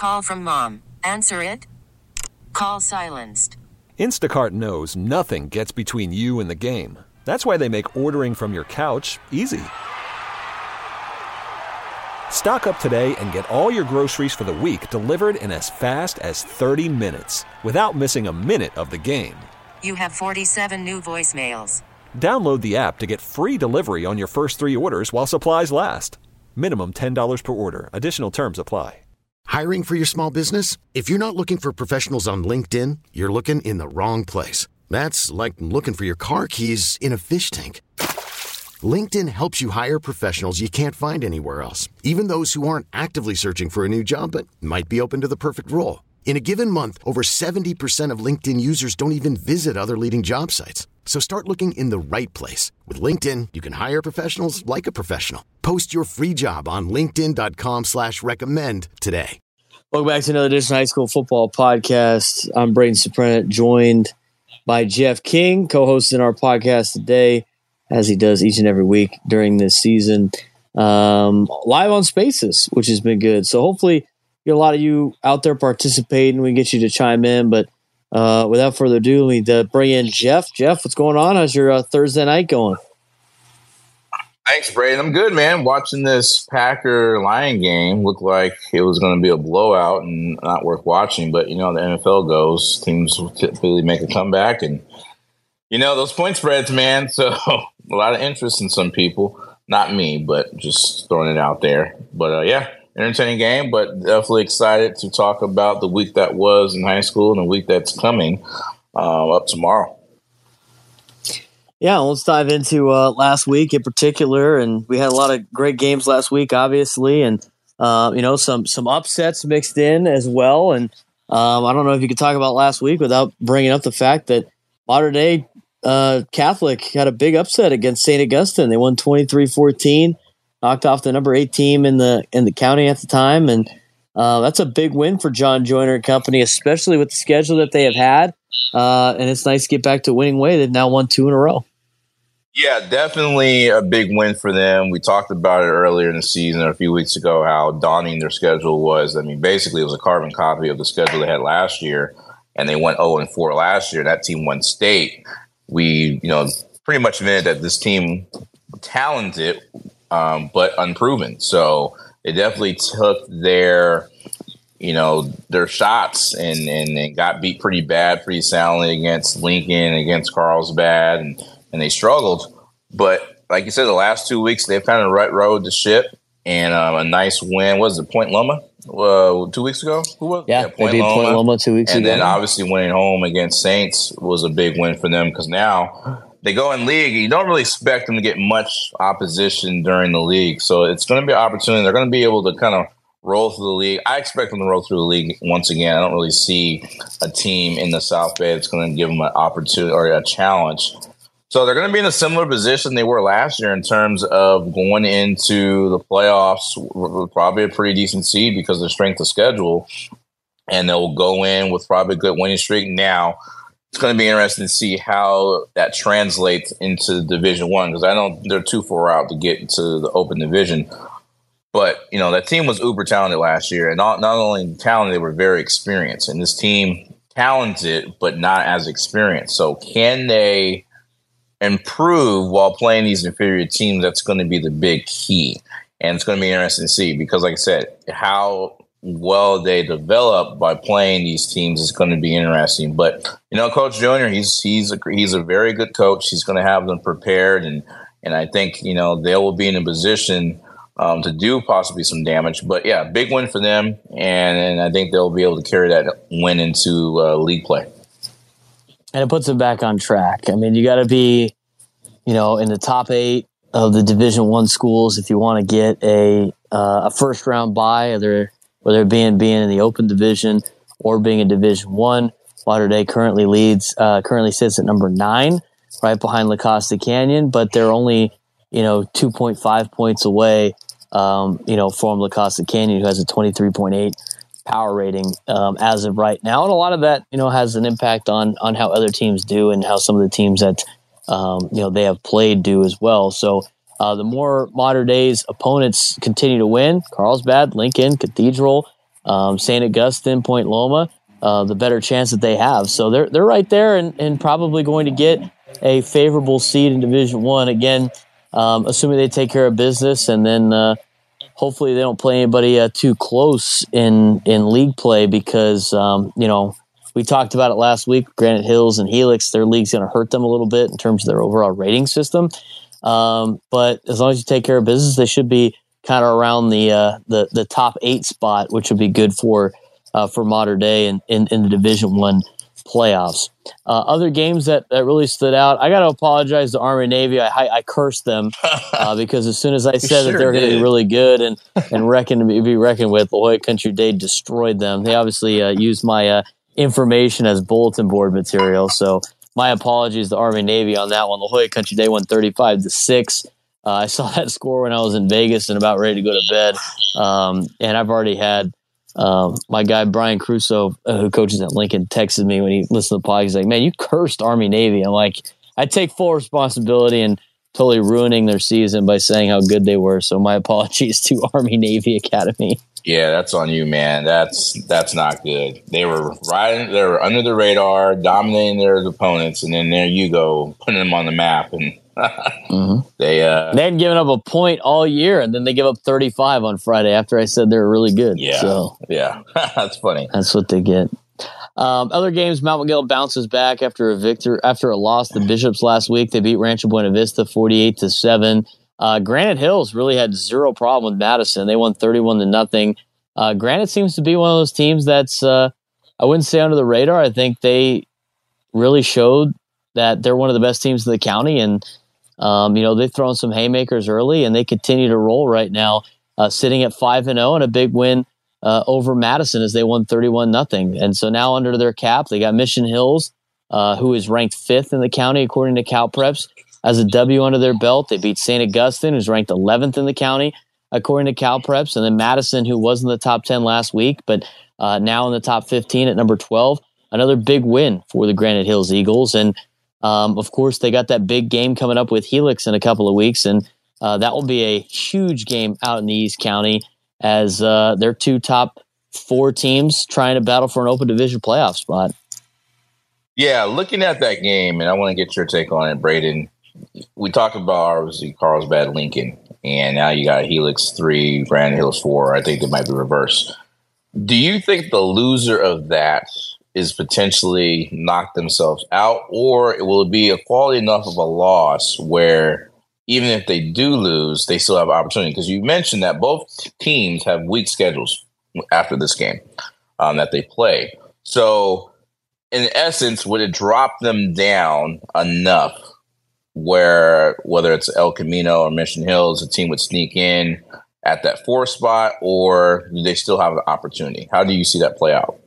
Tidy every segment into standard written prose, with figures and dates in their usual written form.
call from mom. Answer it. Call silenced. Instacart knows nothing gets between you and the game. That's why they make ordering from your couch easy. Stock up today and get all your groceries for the week delivered in as fast as 30 minutes without missing a minute of the game. You have 47 new voicemails. Download the app to get free delivery on your first 3 orders while supplies last. Minimum $10 per order. Additional terms apply. Hiring for your small business? If you're not looking for professionals on LinkedIn, you're looking in the wrong place. That's like looking for your car keys in a fish tank. LinkedIn helps you hire professionals you can't find anywhere else, even those who aren't actively searching for a new job but might be open to the perfect role. In a given month, over 70% of LinkedIn users don't even visit other leading job sites. So start looking in the right place. With LinkedIn, you can hire professionals like a professional. Post your free job on linkedin.com/recommend today. Welcome back to another edition of High School Football Podcast. I'm Braden Soprano, joined by Jeff King, co-hosting our podcast today, as he does each and every week during this season, live on Spaces, which has been good. So hopefully get a lot of you out there participating. We can get you to chime in, but without further ado, we need to bring in Jeff. Jeff, what's going on? How's your Thursday night going? Thanks, Braden. I'm good, man. Watching this Packer-Lion game looked like it was going to be a blowout and not worth watching. But, the NFL goes. Teams typically make a comeback. And, those point spreads, man. So a lot of interest in some people. Not me, but just throwing it out there. But, entertaining game, but definitely excited to talk about the week that was in high school and the week that's coming up tomorrow. Yeah, let's dive into last week in particular, and we had a lot of great games last week, obviously, and some upsets mixed in as well. And I don't know if you could talk about last week without bringing up the fact that Mater Dei Catholic had a big upset against St. Augustine. They won 23-14, knocked off the number 8 team in the county at the time, and that's a big win for John Joyner and company, especially with the schedule that they have had. And it's nice to get back to winning way. They've now won 2 in a row. Yeah, definitely a big win for them. We talked about it earlier in the season, a few weeks ago, how daunting their schedule was. I mean, basically it was a carbon copy of the schedule they had last year, and they went 0-4 last year. That team won state. We, pretty much admitted that this team talented, but unproven. So they definitely took their shots and got beat pretty bad, pretty soundly against Lincoln, against Carlsbad, and they struggled. But like you said, the last 2 weeks, they've kind of rode the ship, and a nice win. What was it, Point Loma 2 weeks ago? Who was yeah, Point Loma 2 weeks ago. And then obviously winning home against Saints was a big win for them, because now they go in league. You don't really expect them to get much opposition during the league. So it's going to be an opportunity. They're going to be able to kind of roll through the league. I expect them to roll through the league once again. I don't really see a team in the South Bay that's going to give them an opportunity or a challenge. So they're going to be in a similar position they were last year in terms of going into the playoffs with probably a pretty decent seed because of the strength of schedule. And they'll go in with probably a good winning streak. Now, it's going to be interesting to see how that translates into Division I, because I know they're too far out to get into the open division. But, that team was uber talented last year. And not only talented, they were very experienced. And this team, talented, but not as experienced. So can they improve while playing these inferior teams? That's going to be the big key. And it's going to be interesting to see, because, like I said, how well they develop by playing these teams is going to be interesting. But, Coach Joyner, he's a very good coach. He's going to have them prepared. And I think, they will be in a position to do possibly some damage. But, yeah, big win for them. And I think they'll be able to carry that win into league play. And it puts them back on track. I mean, you got to be, in the top 8 of the Division I schools if you want to get a first round bye, whether it being in the open division or being in Division I. Mater Dei currently sits at number 9, right behind La Costa Canyon, but they're only 2.5 points away, from La Costa Canyon, who has a 23.8 power rating as of right now. And a lot of that, has an impact on how other teams do and how some of the teams that, they have played do as well. So the more Mater Dei's opponents continue to win, Carlsbad, Lincoln, Cathedral, St. Augustine, Point Loma, the better chance that they have. So they're right there and probably going to get a favorable seed in Division I. Again, assuming they take care of business, and then hopefully they don't play anybody too close in league play, because we talked about it last week. Granite Hills and Helix, their league's going to hurt them a little bit in terms of their overall rating system. But as long as you take care of business, they should be kind of around the top 8 spot, which would be good for Mater Dei in the Division I playoffs. Other games that really stood out, I got to apologize to Army Navy. I cursed them because as soon as I said that they're going to be really good and be reckoned with, La Jolla Country Day destroyed them. They obviously used my information as bulletin board material, so my apologies to Army Navy on that one. La Jolla Country Day won 35-6. I saw that score when I was in Vegas and about ready to go to bed, and I've already had my guy Brian Crusoe, who coaches at Lincoln, texted me when he listened to the podcast. He's like, "Man, you cursed Army Navy." I'm like, I take full responsibility and totally ruining their season by saying how good they were. So my apologies to Army Navy Academy. Yeah, that's on you, man. That's not good. They were under the radar, dominating their opponents, and then there you go, putting them on the map, and they hadn't given up a point all year, and then they give up 35 on Friday after I said they were really good. Yeah, so, that's funny. That's what they get. Other games, Mount McGill bounces back after a loss to Bishops last week. They beat Rancho Buena Vista 48-7. Granite Hills really had zero problem with Madison. They won 31-0. Granite seems to be one of those teams that's I wouldn't say under the radar. I think they really showed that they're one of the best teams in the county, and they've thrown some haymakers early, and they continue to roll right now, sitting at 5-0 and a big win over Madison as they won 31-0. And so now under their cap, they got Mission Hills, who is ranked 5th in the county according to CalPreps, as a W under their belt. They beat St. Augustine, who's ranked 11th in the county according to CalPreps, and then Madison, who was in the top 10 last week, but now in the top 15 at number 12. Another big win for the Granite Hills Eagles. And of course, they got that big game coming up with Helix in a couple of weeks, and that will be a huge game out in the East County as their 2 top 4 teams trying to battle for an open division playoff spot. Yeah, looking at that game, and I want to get your take on it, Braden. We talked about obviously Carlsbad, Lincoln, and now you got Helix 3, Granite Hills 4. I think it might be reversed. Do you think the loser of that is potentially knock themselves out, or will it be a quality enough of a loss where even if they do lose, they still have opportunity? Because you mentioned that both teams have weak schedules after this game that they play. So in essence, would it drop them down enough where whether it's El Camino or Mission Hills, a team would sneak in at that 4th spot, or do they still have an opportunity? How do you see that play out?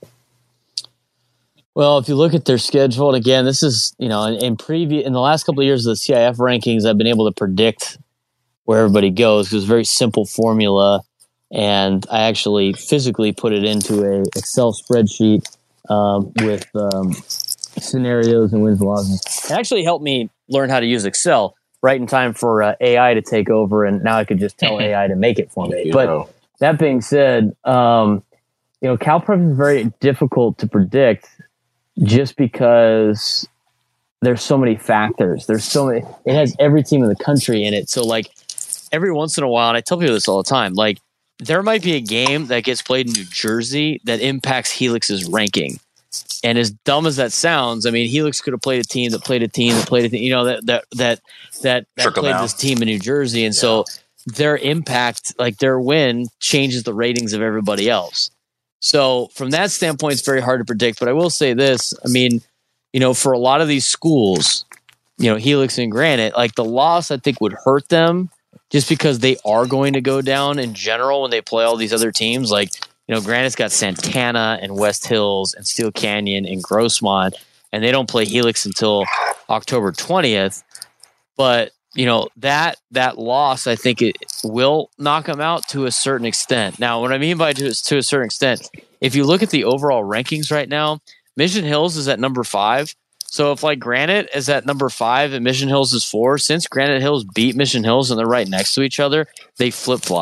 Well, if you look at their schedule, and again, this is, in the last couple of years of the CIF rankings, I've been able to predict where everybody goes. It was a very simple formula, and I actually physically put it into a Excel spreadsheet with scenarios and wins and losses. It actually helped me learn how to use Excel right in time for AI to take over, and now I could just tell AI to make it for me. But that being said, CalPreps is very difficult to predict just because there's so many factors. It has every team in the country in it. So like every once in a while, and I tell people this all the time, like there might be a game that gets played in New Jersey that impacts Helix's ranking. And as dumb as that sounds, I mean, Helix could have played a team that played a team that played a team, that played this team in New Jersey. And so their impact, like their win, changes the ratings of everybody else. So from that standpoint, it's very hard to predict. But I will say this, I mean, for a lot of these schools, Helix and Granite, like the loss, I think would hurt them just because they are going to go down in general when they play all these other teams. Like, Granite's got Santana and West Hills and Steel Canyon and Grossmont, and they don't play Helix until October 20th. But, that loss, I think it will knock them out to a certain extent. Now, what I mean by to a certain extent, if you look at the overall rankings right now, Mission Hills is at number 5. So if like Granite is at number 5 and Mission Hills is 4, since Granite Hills beat Mission Hills and they're right next to each other, they flip-flop.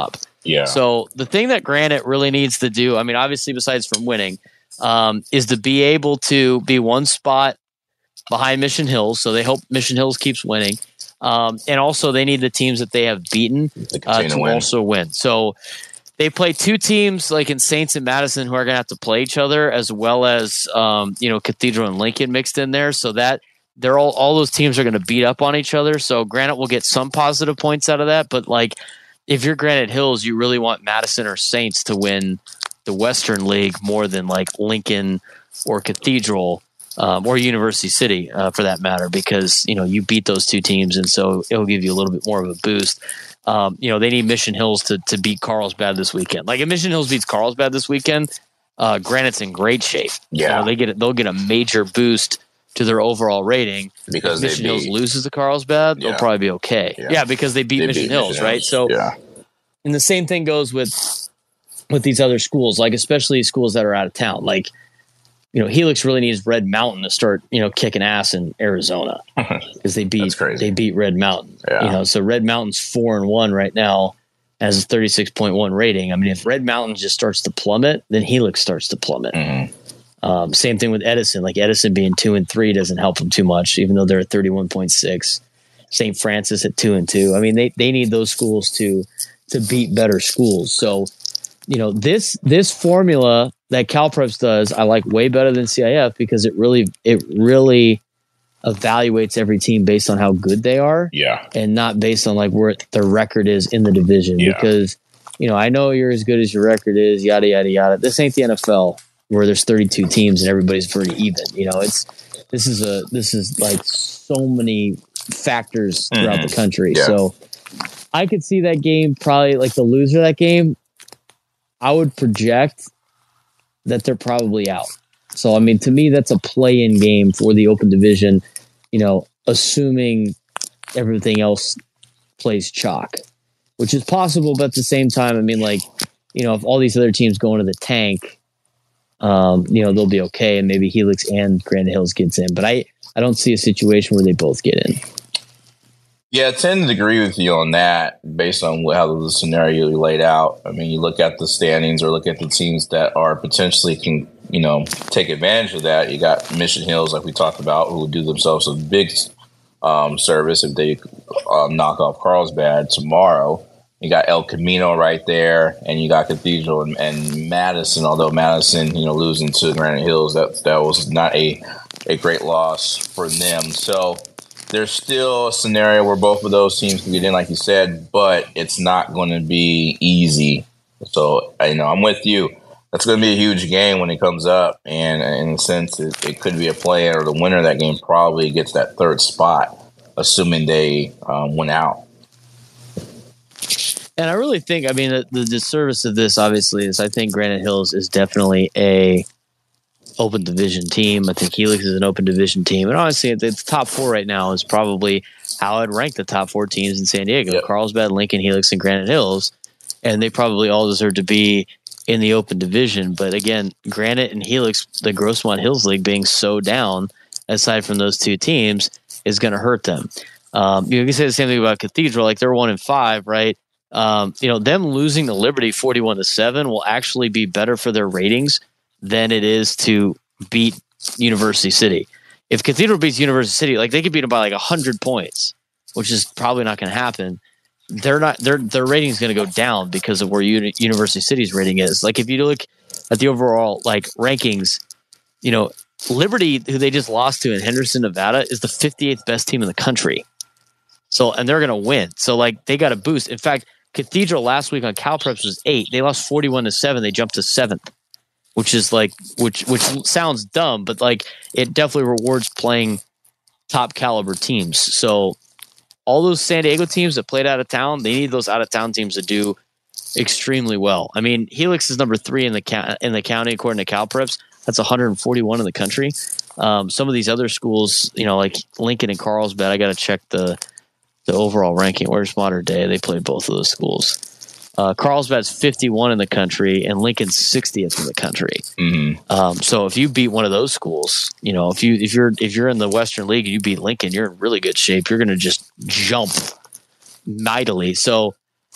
Yeah. So the thing that Granite really needs to do, I mean, obviously besides from winning, is to be able to be one spot behind Mission Hills. So they hope Mission Hills keeps winning. And also they need the teams that they have beaten to also win. So they play two teams like in Saints and Madison who are going to have to play each other, as well as, Cathedral and Lincoln mixed in there. So that they're all those teams are going to beat up on each other. So Granite will get some positive points out of that. But like, if you're Granite Hills, you really want Madison or Saints to win the Western League more than like Lincoln or Cathedral or University City for that matter, because, you beat those two teams. And so it'll give you a little bit more of a boost. They need Mission Hills to beat Carlsbad this weekend. Like if Mission Hills beats Carlsbad this weekend, Granite's in great shape. Yeah. They'll get a major boost to their overall rating. Because if Mission Hills loses to Carlsbad, they'll probably be okay. Yeah, because they beat Mission Hills, right? So, and the same thing goes with these other schools, like especially schools that are out of town. Like, Helix really needs Red Mountain to start, kicking ass in Arizona because they beat Red Mountain. Yeah. So Red Mountain's 4-1 right now, has a 36.1 rating. I mean, if Red Mountain just starts to plummet, then Helix starts to plummet. Mm-hmm. Same thing with Edison. Like Edison being 2-3 doesn't help them too much, even though they're at 31.6. St. Francis at 2-2. I mean, they need those schools to beat better schools. So, this formula that CalPreps does, I like way better than CIF because it really evaluates every team based on how good they are, and not based on like where their record is in the division. Yeah. Because I know you're as good as your record is, yada yada yada. This ain't the NFL where there's 32 teams and everybody's pretty even. This is like so many factors throughout the country. Yeah. So I could see that game, probably like the loser of that game, I would project that they're probably out. So, I mean, to me, that's a play-in game for the open division, assuming everything else plays chalk, which is possible. But at the same time, I mean, like, if all these other teams go into the tank, they'll be okay. And maybe Helix and Granite Hills gets in. But I don't see a situation where they both get in. Yeah, I tend to agree with you on that based on how the scenario you laid out. I mean, you look at the standings or look at the teams that are potentially can, take advantage of that. You got Mission Hills, like we talked about, who will do themselves a big service if they knock off Carlsbad tomorrow. You got El Camino right there, and you got Cathedral and Madison, although Madison, losing to Granite Hills, that was not a great loss for them. So there's still a scenario where both of those teams can get in, like you said, but it's not going to be easy. So, I'm with you. That's going to be a huge game when it comes up. And in a sense, it could be a play-in, or the winner of that game probably gets that third spot, assuming they win out. And I really think, the disservice of this, obviously, is I think Granite Hills is definitely a open division team. I think Helix is an open division team. And honestly, the top four right now is probably how I'd rank the top four teams in San Diego. Yep. Carlsbad, Lincoln, Helix, and Granite Hills. And they probably all deserve to be in the open division. But again, Granite and Helix, the Grossmont Hills League being so down, aside from those two teams, is going to hurt them. You can say the same thing about Cathedral. Like, they're 1-5, right? Them losing to Liberty 41-7 will actually be better for their ratings than it is to beat University City. If Cathedral beats University City, like, they could beat them by like 100 points, which is probably not going to happen. Their rating is going to go down because of where University City's rating is. Like, if you look at the overall like rankings, Liberty, who they just lost to in Henderson, Nevada, is the 58th best team in the country. So, and they're going to win. So, like, they got a boost. In fact, Cathedral last week on CalPreps was 8. They lost 41-7. They jumped to 7th. Which is like, which sounds dumb, but like, it definitely rewards playing top caliber teams. So all those San Diego teams that played out of town, they need those out of town teams to do extremely well. I mean, Helix is number 3 in the county according to CalPreps. That's 141 in the country. Some of these other schools, like Lincoln and Carlsbad, I got to check the overall ranking. Where's Modern Day? They played both of those schools. Carlsbad's 51 in the country, and Lincoln's 60th in the country. Mm-hmm. So if you beat one of those schools, if you're in the Western League and you beat Lincoln, you're in really good shape. You're going to just jump mightily. So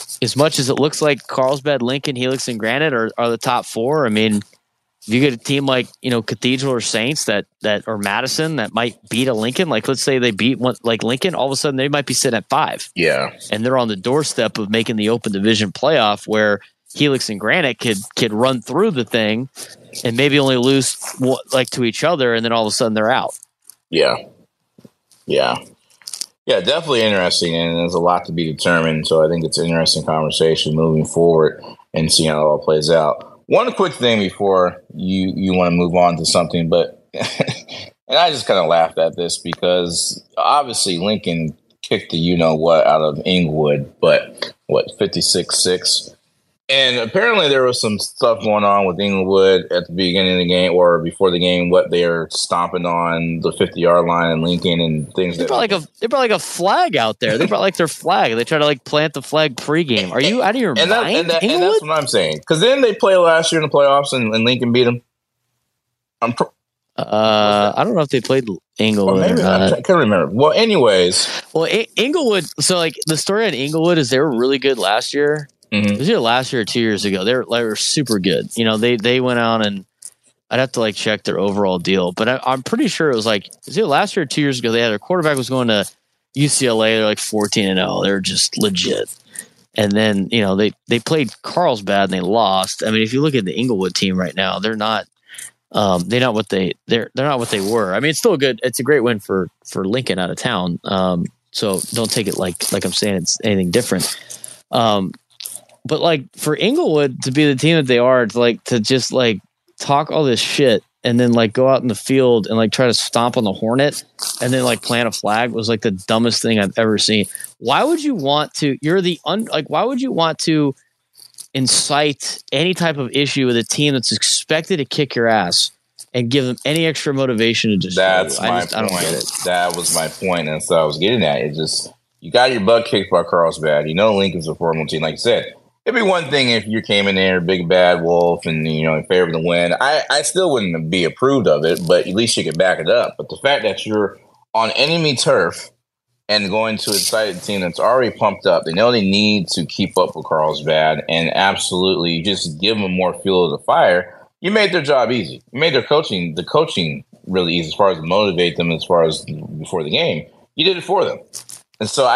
as much as it looks like Carlsbad, Lincoln, Helix, and Granite are the top four, I mean, if you get a team like, Cathedral or Saints that or Madison that might beat a Lincoln, like let's say they beat one like Lincoln, all of a sudden they might be sitting at 5. Yeah. And they're on the doorstep of making the Open Division playoff where Helix and Granite could run through the thing and maybe only lose like to each other, and then all of a sudden they're out. Yeah. Yeah. Yeah, definitely interesting, and there's a lot to be determined. So I think it's an interesting conversation moving forward and seeing how it all plays out. One quick thing before you want to move on to something, but and I just kind of laughed at this because obviously Lincoln kicked the you-know-what out of Inglewood, but 56-6? And apparently there was some stuff going on with Inglewood at the beginning of the game or before the game, what they're stomping on the 50-yard line in Lincoln and things. They brought like a flag out there. They brought like their flag. They try to like plant the flag pregame. Are you out of your mind? And that's what I'm saying. Because then they played last year in the playoffs and Lincoln beat them. I don't know if they played Inglewood. Maybe I can't remember. Well, anyways. Well, Inglewood. So like the story on Inglewood is they were really good last year. Mm-hmm. It was either last year or 2 years ago. They were super good. They went out and I'd have to like check their overall deal, but I'm pretty sure it was either last year or 2 years ago. They had their quarterback was going to UCLA. They're like 14-0. They're just legit. And then they played Carlsbad and they lost. I mean, if you look at the Inglewood team right now, they're not not what they were. I mean, it's still good. It's a great win for Lincoln out of town. So don't take it like I'm saying it's anything different. But like for Inglewood to be the team that they are, to just like talk all this shit and then like go out in the field and like try to stomp on the Hornet and then like plant a flag was like the dumbest thing I've ever seen. Why would you want to? Why would you want to incite any type of issue with a team that's expected to kick your ass and give them any extra motivation to destroy That's you? my I don't get it. That was my point, and so I was getting at it. Just you got your butt kicked by Carlsbad. Lincoln's a formidable team, like you said. It'd be one thing if you came in there, big bad wolf, and in favor of the win. I still wouldn't be approved of it, but at least you could back it up. But the fact that you're on enemy turf and going to incite a team that's already pumped up, they know they need to keep up with Carlsbad, and absolutely just give them more fuel to the fire. You made their job easy. You made the coaching really easy as far as motivate them as far as before the game. You did it for them. And so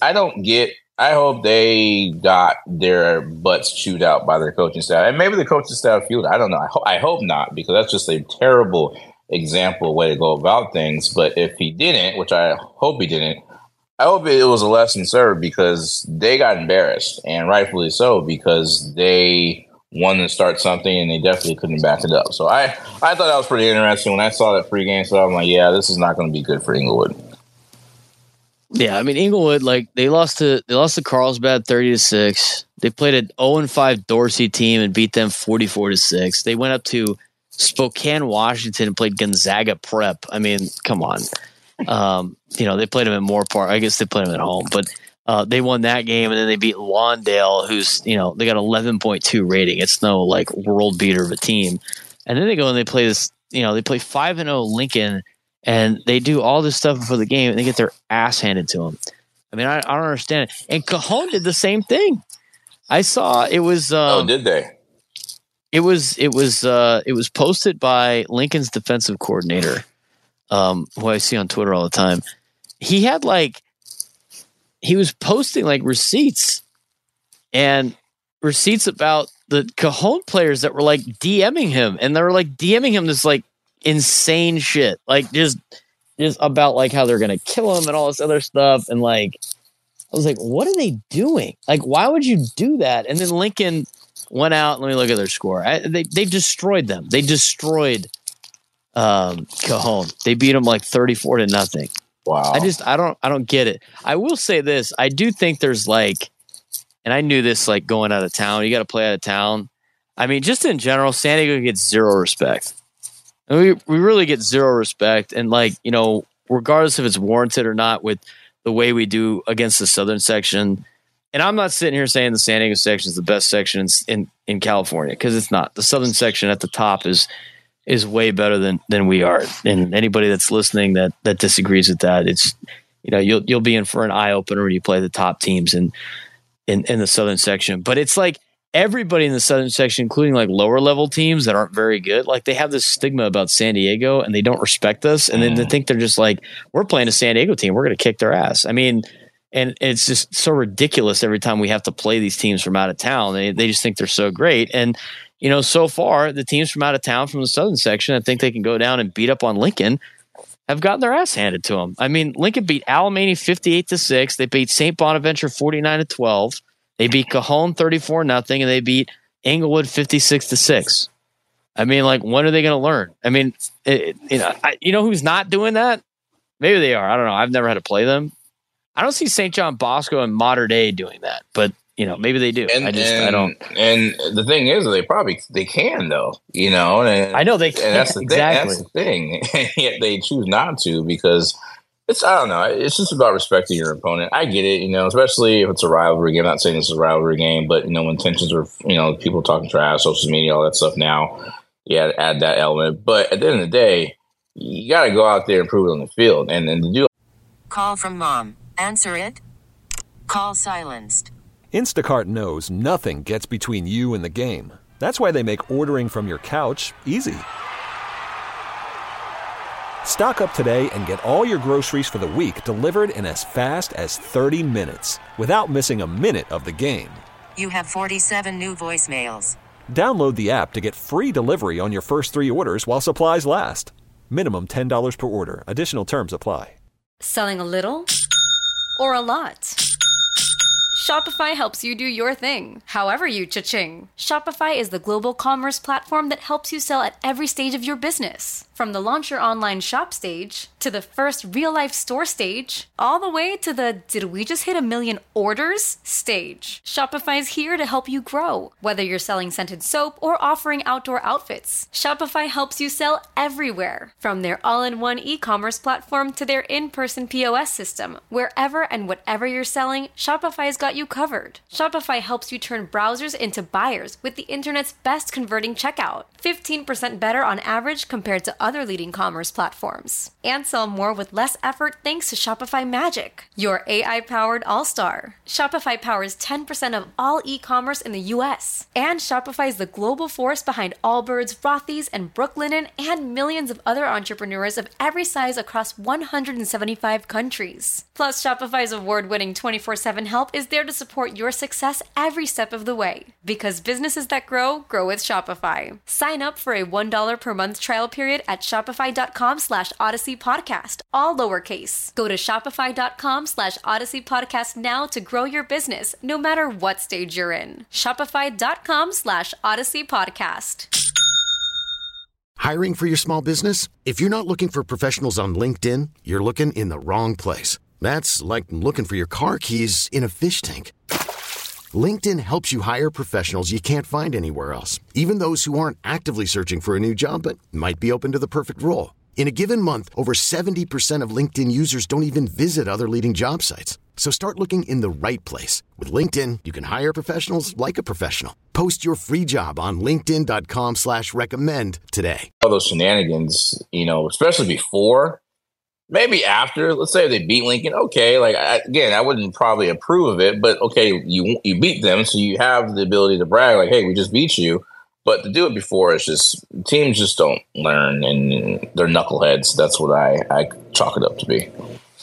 I hope they got their butts chewed out by their coaching staff. And maybe the coaching staff feel it. I don't know. I hope not, because that's just a terrible example way to go about things. But if he didn't, which I hope he didn't, I hope it was a lesson served, because they got embarrassed, and rightfully so, because they wanted to start something and they definitely couldn't back it up. So I thought that was pretty interesting. When I saw that pregame stuff, I'm like, yeah, this is not going to be good for Inglewood. Yeah, I mean Inglewood, they lost to Carlsbad 30-6. They played an 0-5 Dorsey team and beat them 44-6. They went up to Spokane, Washington, and played Gonzaga Prep. I mean, come on. They played them at Moorpark. I guess they played them at home, but they won that game, and then they beat Lawndale, who's they got 11.2 rating. It's no like world beater of a team. And then they go and they play this. They play 5-0 Lincoln. And they do all this stuff before the game, and they get their ass handed to them. I mean, I don't understand it. And Cajon did the same thing. I saw it was. Did they? It was posted by Lincoln's defensive coordinator, who I see on Twitter all the time. He had he was posting receipts about the Cajon players that were DMing him, and they were DMing him this insane shit, just about how they're gonna kill him and all this other stuff. And I was like, what are they doing? Why would you do that? And then Lincoln went out. Let me look at their score. They destroyed them. They destroyed Cajon. They beat them 34-0. Wow. I don't get it. I will say this. I do think there's and I knew this going out of town. You got to play out of town. I mean, just in general, San Diego gets zero respect. And we really get zero respect. And regardless if it's warranted or not with the way we do against the Southern section. And I'm not sitting here saying the San Diego section is the best section in California, because it's not. The Southern section at the top is way better than we are. And anybody that's listening that disagrees with that, it's you'll be in for an eye opener when you play the top teams. And in the Southern section. But it's like everybody in the Southern section, including like lower level teams that aren't very good, like they have this stigma about San Diego and they don't respect us. And then they think they're just like, we're playing a San Diego team, we're going to kick their ass. I mean, and it's just so ridiculous every time we have to play these teams from out of town. They just think they're so great. And, so far the teams from out of town from the Southern section, I think they can go down and beat up on Lincoln, have gotten their ass handed to them. I mean, Lincoln beat Alamany 58-6. They beat St. Bonaventure 49-12. They beat Cajon 34-0, and they beat Englewood 56-6. I mean, like, when are they going to learn? I mean, who's not doing that? Maybe they are. I don't know. I've never had to play them. I don't see St. John Bosco and Mater Dei doing that, but maybe they do. I don't. And the thing is, they can though. And I know they can. And that's the exactly. thing. That's the thing. Yet they choose not to because. I don't know. It's just about respecting your opponent. I get it, especially if it's a rivalry game. I'm not saying it's a rivalry game, but, when tensions are, people talking trash, social media, all that stuff now, yeah, add that element. But at the end of the day, you got to go out there and prove it on the field. And to do. Call from mom. Answer it. Call silenced. Instacart knows nothing gets between you and the game. That's why they make ordering from your couch easy. Stock up today and get all your groceries for the week delivered in as fast as 30 minutes without missing a minute of the game. You have 47 new voicemails. Download the app to get free delivery on your first 3 orders while supplies last. Minimum $10 per order. Additional terms apply. Selling a little or a lot? Shopify helps you do your thing, however you cha-ching. Shopify is the global commerce platform that helps you sell at every stage of your business. From the launch your online shop stage, to the first real-life store stage, all the way to the did we just hit 1 million orders stage. Shopify's here to help you grow. Whether you're selling scented soap or offering outdoor outfits, Shopify helps you sell everywhere. From their all-in-one e-commerce platform to their in-person POS system, wherever and whatever you're selling, Shopify's got you covered. Shopify helps you turn browsers into buyers with the internet's best converting checkout. 15% better on average compared to other leading commerce platforms. And sell more with less effort thanks to Shopify Magic, your AI-powered all-star. Shopify powers 10% of all e-commerce in the US. And Shopify is the global force behind Allbirds, Rothy's, and Brooklinen, and millions of other entrepreneurs of every size across 175 countries. Plus, Shopify's award-winning 24/7 help is there to support your success every step of the way. Because businesses that grow with Shopify. Sign up for a $1 per month trial period at shopify.com/Odyssey Podcast, all lowercase. Go to shopify.com/Odyssey Podcast now to grow your business, no matter what stage you're in. Shopify.com/Odyssey Podcast. Hiring for your small business? If you're not looking for professionals on LinkedIn, you're looking in the wrong place. That's like looking for your car keys in a fish tank. LinkedIn helps you hire professionals you can't find anywhere else, even those who aren't actively searching for a new job but might be open to the perfect role. In a given month, over 70% of LinkedIn users don't even visit other leading job sites. So start looking in the right place. With LinkedIn, you can hire professionals like a professional. Post your free job on linkedin.com/recommend today. All those shenanigans, especially before, maybe after, let's say they beat Lincoln. Okay, I wouldn't probably approve of it, but okay, you beat them, so you have the ability to brag, like, hey, we just beat you. But to do it before, it's just teams just don't learn, and they're knuckleheads. That's what I chalk it up to be.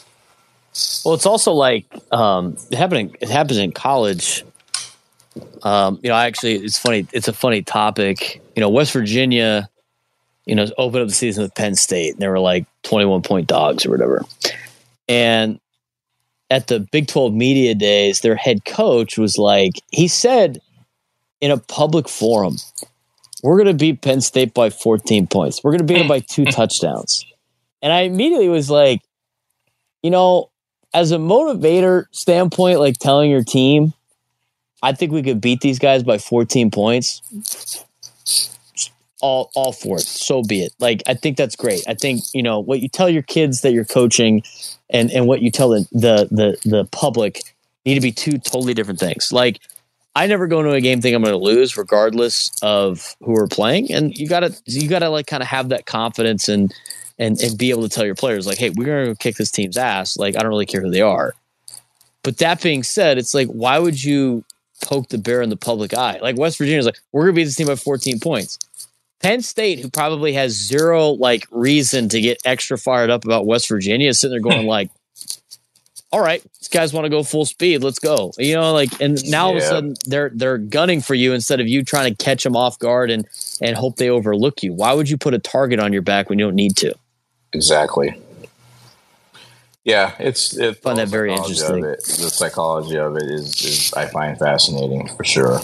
Well, it's also like it happens in college. Actually, it's funny. It's a funny topic. West Virginia, opened up the season with Penn State, and they were like 21-point dogs or whatever. And at the Big 12 media days, their head coach was like, he said in a public forum, we're going to beat Penn State by 14 points. We're going to beat them by 2 touchdowns. And I immediately was like, as a motivator standpoint, like telling your team, I think we could beat these guys by 14 points. All for it. So be it. Like, I think that's great. I think, what you tell your kids that you're coaching and what you tell the public need to be 2 totally different things. Like, I never go into a game thinking I'm going to lose regardless of who we're playing. And you gotta like kind of have that confidence and be able to tell your players like, hey, we're going to kick this team's ass. Like, I don't really care who they are. But that being said, it's like, why would you poke the bear in the public eye? Like West Virginia's like, we're going to beat this team by 14 points. Penn State, who probably has zero like reason to get extra fired up about West Virginia, is sitting there going like, all right, these guys want to go full speed. Let's go. You know, like, and now all of a sudden they're gunning for you instead of you trying to catch them off guard and hope they overlook you. Why would you put a target on your back when you don't need to? Exactly. Yeah, it's find that very interesting. The psychology of it is I find fascinating for sure.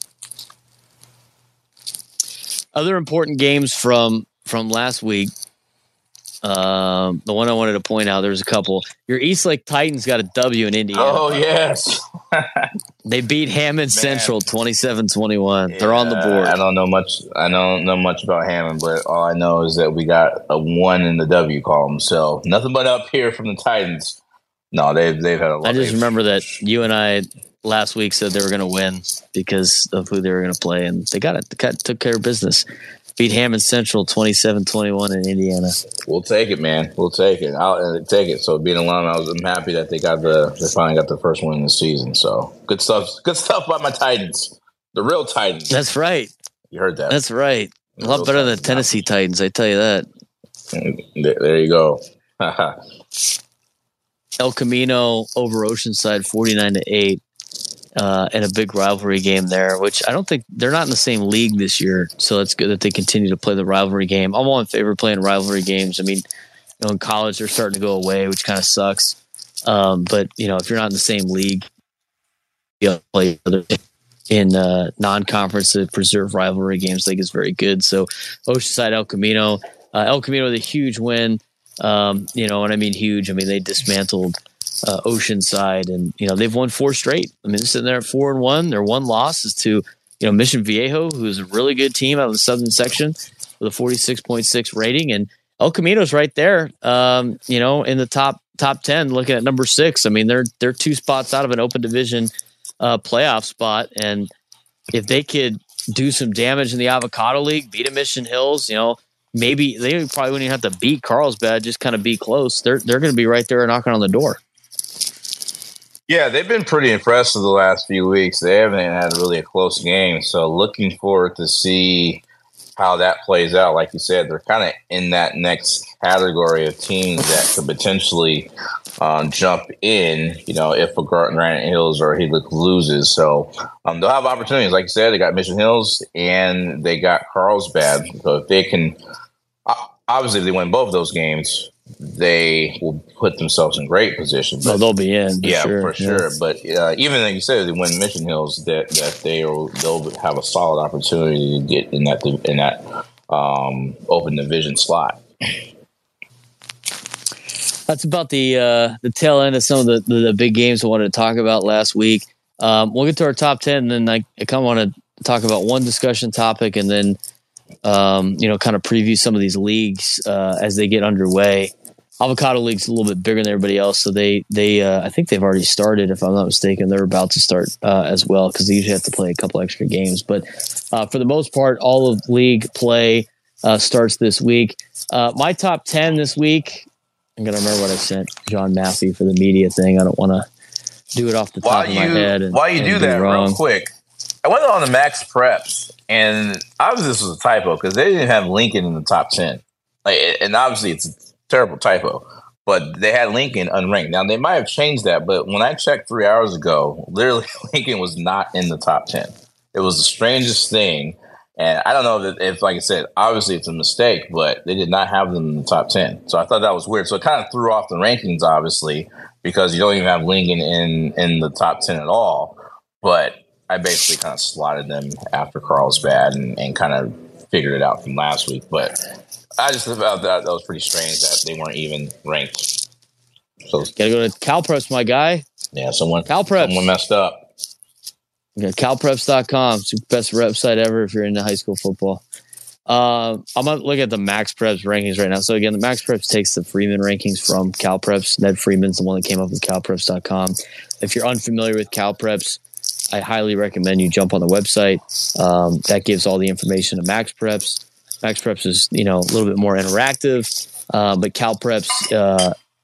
Other important games from last week. The one I wanted to point out, there's a couple. Your East Lake Titans got a W in Indiana. Oh, yes. They beat Hammond Central 27-21. Yeah, they're on the board. I don't know much about Hammond, but all I know is that we got a 1 in the W column. So nothing but up here from the Titans. No, they've had a lot. I just remember that you and I last week said they were going to win because of who they were going to play, and they got it. They took care of business. Beat Hammond Central 27-21 in Indiana. We'll take it, man. We'll take it. I'll take it. So being alone, I'm happy that they finally got the first one in the season. So good stuff. Good stuff by my Titans. The real Titans. That's right. You heard that. That's right. A lot better than the Tennessee Titans, I tell you that. There you go. El Camino over Oceanside 49-8. And a big rivalry game there, which I don't think they're not in the same league this year. So it's good that they continue to play the rivalry game. I'm all in favor of playing rivalry games. I mean, in college they're starting to go away, which kind of sucks. But if you're not in the same league, you play in non-conference to preserve rivalry games. I think is very good. So Oceanside, El Camino with a huge win. And I mean huge. I mean they dismantled Oceanside, and they've won 4 straight. I mean, they're sitting there at 4-1. Their one loss is to Mission Viejo, who is a really good team out of the Southern Section with a 46.6 rating, and El Camino's right there. In the top 10, looking at number 6. I mean, they're 2 spots out of an open division playoff spot, and if they could do some damage in the Avocado League, beat a Mission Hills, maybe they probably wouldn't even have to beat Carlsbad, just kind of be close. They're going to be right there knocking on the door. Yeah, they've been pretty impressive the last few weeks. They haven't had really a close game. So looking forward to see how that plays out. Like you said, they're kind of in that next category of teams that could potentially jump in, if a Granite Hills or Helix loses. So they'll have opportunities. Like you said, they got Mission Hills and they got Carlsbad. So if they can, obviously if they win both of those games, they will put themselves in great position. But, they'll be in. For sure. But even like you said, they win Mission Hills, that they'll have a solid opportunity to get in that open division slot. That's about the tail end of some of the big games I wanted to talk about last week. We'll get to our top 10, and then I kind of want to talk about one discussion topic, and then kind of preview some of these leagues as they get underway. Avocado League's a little bit bigger than everybody else, so they I think they've already started, if I'm not mistaken. They're about to start as well, because they usually have to play a couple extra games. But for the most part, all of league play starts this week. My top 10 this week, I'm going to remember what I sent John Maffey for the media thing. I don't want to do it off the top of my head. While you do that, real quick, I went on the Max Preps, and obviously this was a typo because they didn't have Lincoln in the top 10. And obviously it's a terrible typo, but they had Lincoln unranked. Now, they might have changed that, but when I checked 3 hours ago, literally Lincoln was not in the top 10. It was the strangest thing. And I don't know if, like I said, obviously it's a mistake, but they did not have them in the top 10. So I thought that was weird. So it kind of threw off the rankings, obviously, because you don't even have Lincoln in the top 10 at all. But I basically kind of slotted them after Carlsbad and kind of figured it out from last week. But I just thought that was pretty strange that they weren't even ranked. So gotta go to CalPreps, my guy. Yeah, someone messed up. CalPreps.com. It's the best website ever if you're into high school football. I'm going to look at the Max Preps rankings right now. So again, the Max Preps takes the Freeman rankings from CalPreps. Ned Freeman's the one that came up with CalPreps.com. If you're unfamiliar with CalPreps, I highly recommend you jump on the website. That gives all the information to Max Preps. Max Preps is, a little bit more interactive, but CalPreps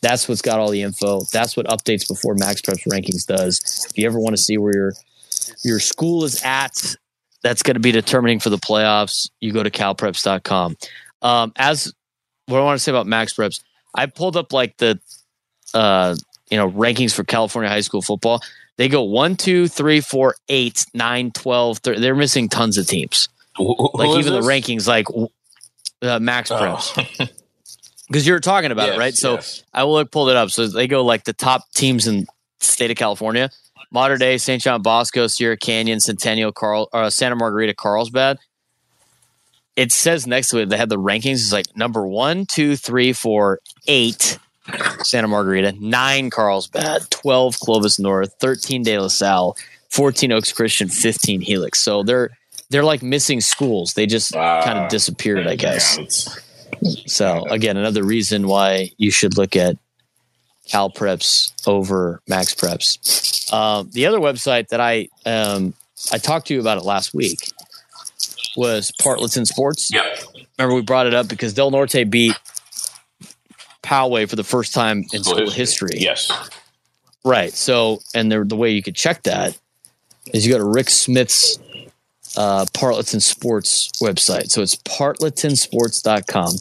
That's what's got all the info. That's what updates before MaxPreps rankings does. If you ever want to see where your school is at, that's going to be determining for the playoffs. You go to calpreps.com. As what I want to say about MaxPreps, I pulled up like the rankings for California high school football. They go 1, 2, 3, 4, 8, 9, 12. They're missing tons of teams. Like even the rankings, like MaxPreps. Because you were talking about it, right? So I will pull it up. So they go like the top teams in the state of California: Mater Dei, St. John Bosco, Sierra Canyon, Centennial, Santa Margarita, Carlsbad. It says next to it, they have the rankings. It's like number 1, 2, 3, 4, 8, Santa Margarita, 9, Carlsbad, 12, Clovis North, 13, De La Salle, 14, Oaks Christian, 15, Helix. So they're like missing schools. They just kind of disappeared, I guess. So again, another reason why you should look at CalPreps over MaxPreps. The other website that I talked to you about it last week was Partleton Sports. Yep. Remember we brought it up because Del Norte beat Poway for the first time in school history. Yes. Right. So, and the way you could check that is you go to Rick Smith's Partleton Sports website. So it's partletonsports.com,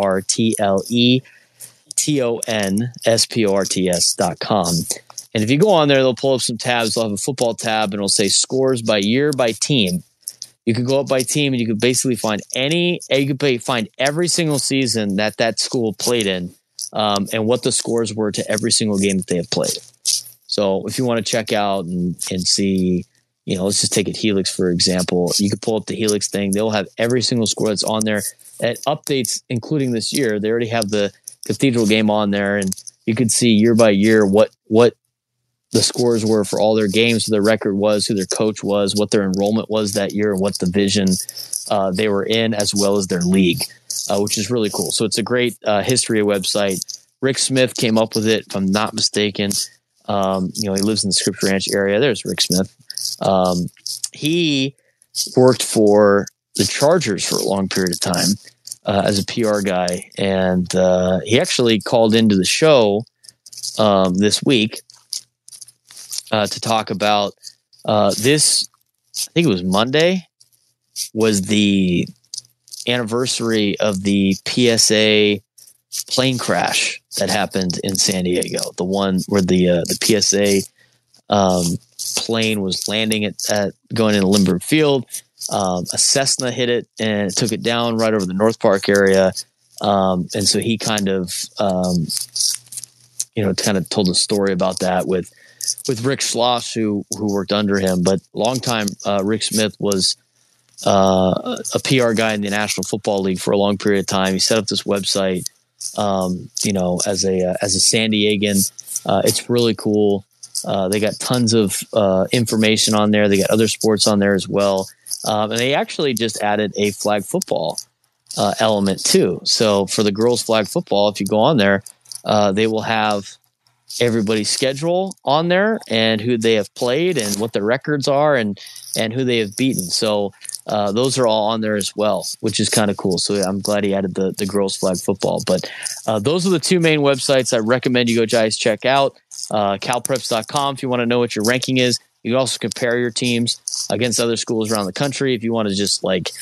partletonsports.com. And if you go on there, they'll pull up some tabs. They'll have a football tab and it'll say scores by year by team. You could go up by team and you could basically find find every single season that school played in, and what the scores were to every single game that they have played. So if you want to check out and see, let's just take it Helix, for example. You could pull up the Helix thing. They'll have every single score that's on there. At updates, including this year, they already have the Cathedral game on there, and you could see year by year what the scores were for all their games, who their record was, who their coach was, what their enrollment was that year, and what division they were in, as well as their league, which is really cool. So it's a great history website. Rick Smith came up with it, if I'm not mistaken. He lives in the Scripps Ranch area. There's Rick Smith. He worked for the Chargers for a long period of time as a PR guy, and he actually called into the show this week to talk about this. I think it was Monday, was the anniversary of the PSA plane crash that happened in San Diego. The one where the PSA plane was landing at going into Lindbergh Field. A Cessna hit it and it took it down right over the North Park area. And so he kind of told a story about that with Rick Schloss, who worked under him. But long time, Rick Smith was a PR guy in the National Football League for a long period of time. He set up this website, as a San Diegan. It's really cool. They got tons of information on there. They got other sports on there as well. And they actually just added a flag football element too. So for the girls flag football, if you go on there, they will have everybody's schedule on there and who they have played and what their records are and who they have beaten. So those are all on there as well, which is kind of cool. So I'm glad he added the girls flag football. But those are the two main websites I recommend you guys check out. calpreps.com if you want to know what your ranking is. You can also compare your teams against other schools around the country if you want to just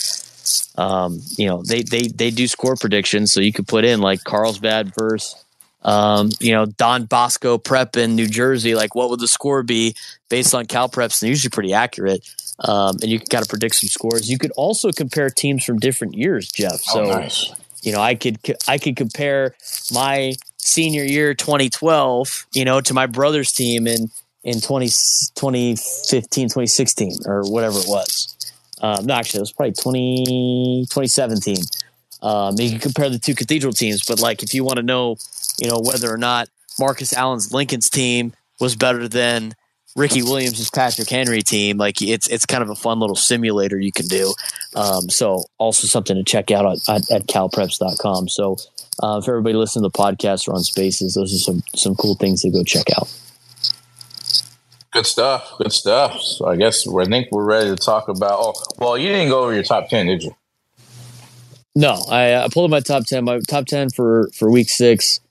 they do score predictions. So you could put in like Carlsbad versus Don Bosco Prep in New Jersey. Like what would the score be based on CalPreps? They're usually pretty accurate. And you can kind of predict some scores. You could also compare teams from different years, Jeff. So, nice. I could compare my senior year 2012, to my brother's team in 2015, 2016 or whatever it was. No, actually, it was probably 2017. You can compare the two Cathedral teams, but like if you want to know, whether or not Marcus Allen's Lincoln's team was better than Ricky Williams' Patrick Henry team, like it's kind of a fun little simulator you can do. So also something to check out at calpreps.com. So if everybody listening to the podcast or on Spaces, those are some cool things to go check out. Good stuff. So I guess I think we're ready to talk about. You didn't go over your top 10, did you? No, I pulled up my top 10. My top 10 for week 6.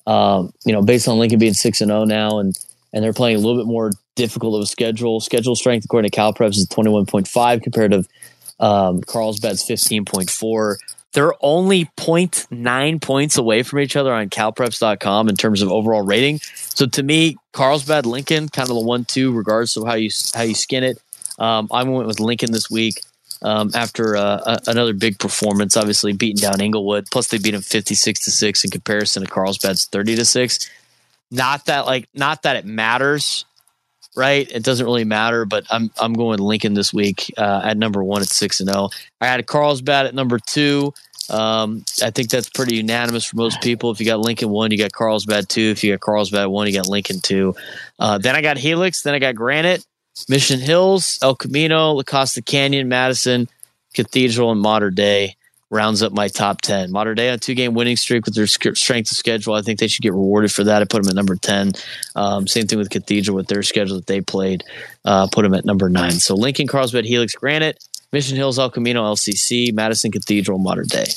based on Lincoln being 6-0 now, and they're playing a little bit more difficult of a schedule. Schedule strength, according to CalPreps, is 21.5 compared to Carlsbad's 15.4. They're only 0.9 points away from each other on calpreps.com in terms of overall rating. So to me, Carlsbad, Lincoln, kind of the 1-2, regardless of how you skin it. I went with Lincoln this week after another big performance, obviously beating down Inglewood. Plus, they beat them 56-6 in comparison to Carlsbad's 30-6. Not that it matters, right? It doesn't really matter, but I'm going with Lincoln this week at number 1 at 6-0. I had Carlsbad at number 2. I think that's pretty unanimous for most people. If you got Lincoln 1, you got Carlsbad 2. If you got Carlsbad 1, you got Lincoln 2. Then I got Helix. Then I got Granite, Mission Hills, El Camino, La Costa Canyon, Madison, Cathedral, and Mater Dei rounds up my top 10. Mater Dei on a 2-game winning streak with their strength of schedule. I think they should get rewarded for that. I put them at number 10. Same thing with Cathedral with their schedule that they played. Put them at number 9. So Lincoln, Carlsbad, Helix, Granite, Mission Hills, El Camino, LCC, Madison, Cathedral, Mater Dei.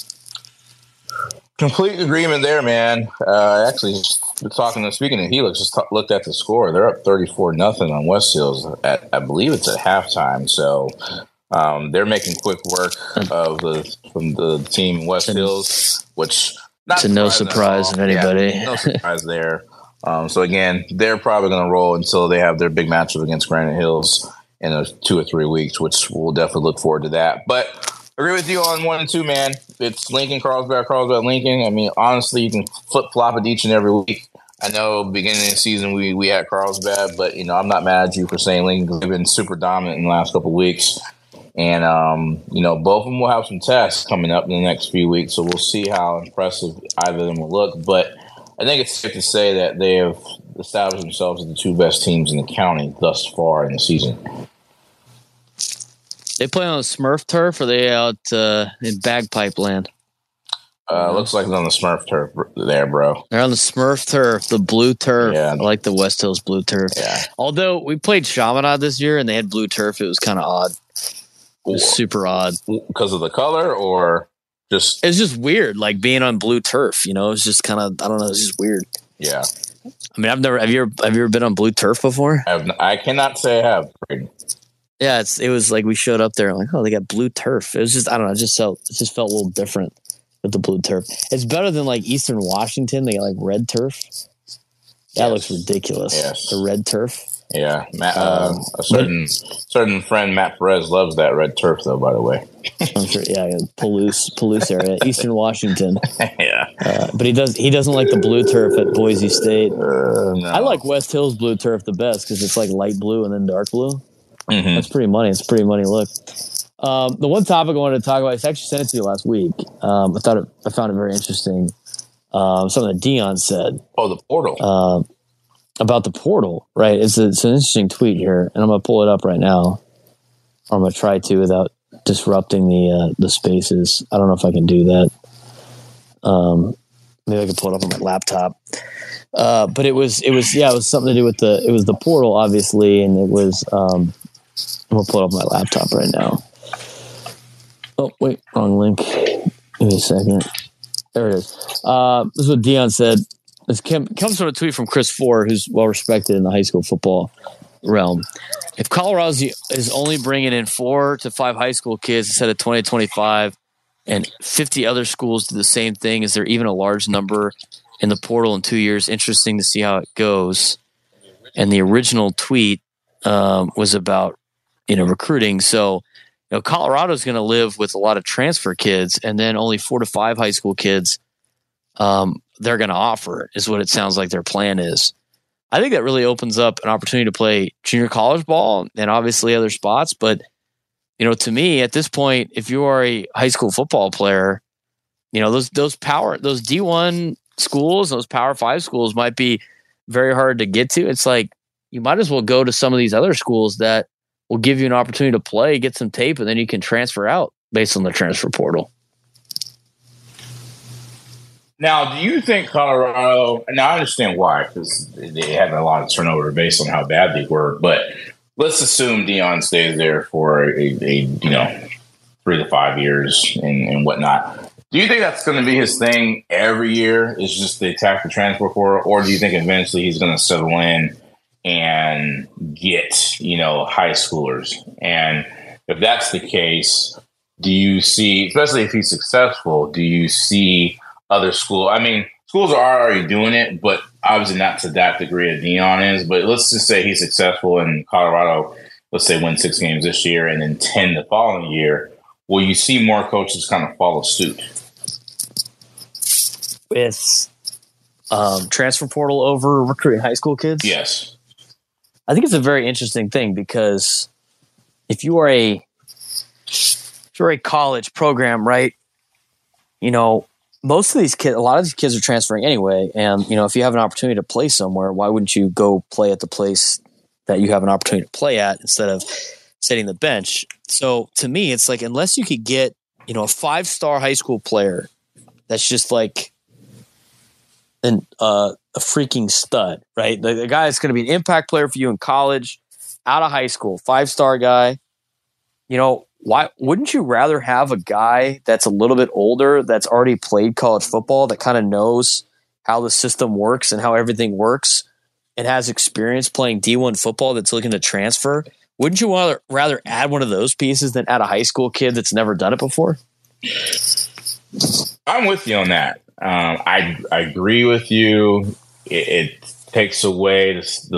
Complete agreement there, man. Actually, speaking of Helix, just looked at the score. They're up 34-0 on West Hills. I believe it's at halftime. So they're making quick work from the team West Hills, which to no surprise of anybody. Yeah, no surprise there. So again, they're probably going to roll until they have their big matchup against Granite Hills in 2 or 3 weeks, which we'll definitely look forward to that. But agree with you on 1 and 2, man. It's Lincoln, Carlsbad, Lincoln. I mean, honestly, you can flip-flop it each and every week. I know beginning of the season we had Carlsbad, but, I'm not mad at you for saying Lincoln because they've been super dominant in the last couple of weeks. And, both of them will have some tests coming up in the next few weeks, so we'll see how impressive either of them will look. But I think it's safe to say that they have established themselves as the 2 best teams in the county thus far in the season. They play on the Smurf turf, or are they out in Bagpipe land? Looks like it's on the Smurf turf there, bro. They're on the Smurf turf, the blue turf. Yeah. I like the West Hills blue turf. Yeah. Although we played Chaminade this year and they had blue turf, it was kind of odd. It was super odd. Because of the color, or just? It's just weird, like being on blue turf. It's just kind of, I don't know, it's just weird. Yeah. I mean, have you ever been on blue turf before? I cannot say I have. Yeah, it was like we showed up there, like, oh, they got blue turf. It was just, I don't know, it just felt a little different with the blue turf. It's better than like Eastern Washington. They got like red turf. That looks ridiculous. Yes. The red turf. Yeah, a certain friend Matt Perez loves that red turf, though. By the way, I'm sure. Yeah, Palouse area, Eastern Washington. Yeah, but he doesn't like the blue turf at Boise State. No. I like West Hills blue turf the best because it's like light blue and then dark blue. Mm-hmm. That's pretty money. It's a pretty money look. The one topic I wanted to talk about, I actually sent it to you last week. I found it very interesting. Something that Dion said. Oh, the portal. About the portal, right? It's an interesting tweet here, and I'm going to pull it up right now. Or I'm going to try to without disrupting the spaces. I don't know if I can do that. Maybe I can pull it up on my laptop. But it was something to do with the portal, obviously, and it was. I'm going to pull it up on my laptop right now. Oh wait, wrong link. Give me a second. There it is. This is what Dion said. This comes from a tweet from Chris Four, who's well respected in the high school football realm. If Colorado is only bringing in 4 to 5 high school kids instead of 20 to 25, and 50 other schools do the same thing, is there even a large number in the portal in 2 years? Interesting to see how it goes. And the original tweet was about recruiting. So Colorado's going to live with a lot of transfer kids, and then only 4 to 5 high school kids they're going to offer, is what it sounds like their plan is. I think that really opens up an opportunity to play junior college ball and obviously other spots. But, to me, at this point, if you are a high school football player, those D1 schools, those Power 5 schools might be very hard to get to. It's like you might as well go to some of these other schools that will give you an opportunity to play, get some tape, and then you can transfer out based on the transfer portal. Now, do you think Colorado? Now, I understand why, because they had a lot of turnover based on how bad they were. But let's assume Dion stays there for a 3 to 5 years and whatnot. Do you think that's going to be his thing every year? Is just to attack the transfer portal, or do you think eventually he's going to settle in and get, high schoolers? And if that's the case, do you see, especially if he's successful, do you see other schools? I mean, schools are already doing it, but obviously not to that degree as Dion is. But let's just say he's successful in Colorado. Let's say win 6 games this year and then 10 the following year. Will you see more coaches kind of follow suit? With transfer portal over recruiting high school kids? Yes. I think it's a very interesting thing because if you are a college program, right, most of these kids, a lot of these kids are transferring anyway. And, if you have an opportunity to play somewhere, why wouldn't you go play at the place that you have an opportunity to play at instead of sitting the bench? So to me, it's like, unless you could get, a 5-star high school player that's just like a freaking stud, right? The guy that's going to be an impact player for you in college, out of high school, 5-star guy, why wouldn't you rather have a guy that's a little bit older, that's already played college football, that kind of knows how the system works and how everything works and has experience playing D1 football that's looking to transfer? Wouldn't you rather add one of those pieces than add a high school kid that's never done it before? I'm with you on that. I agree with you. It takes away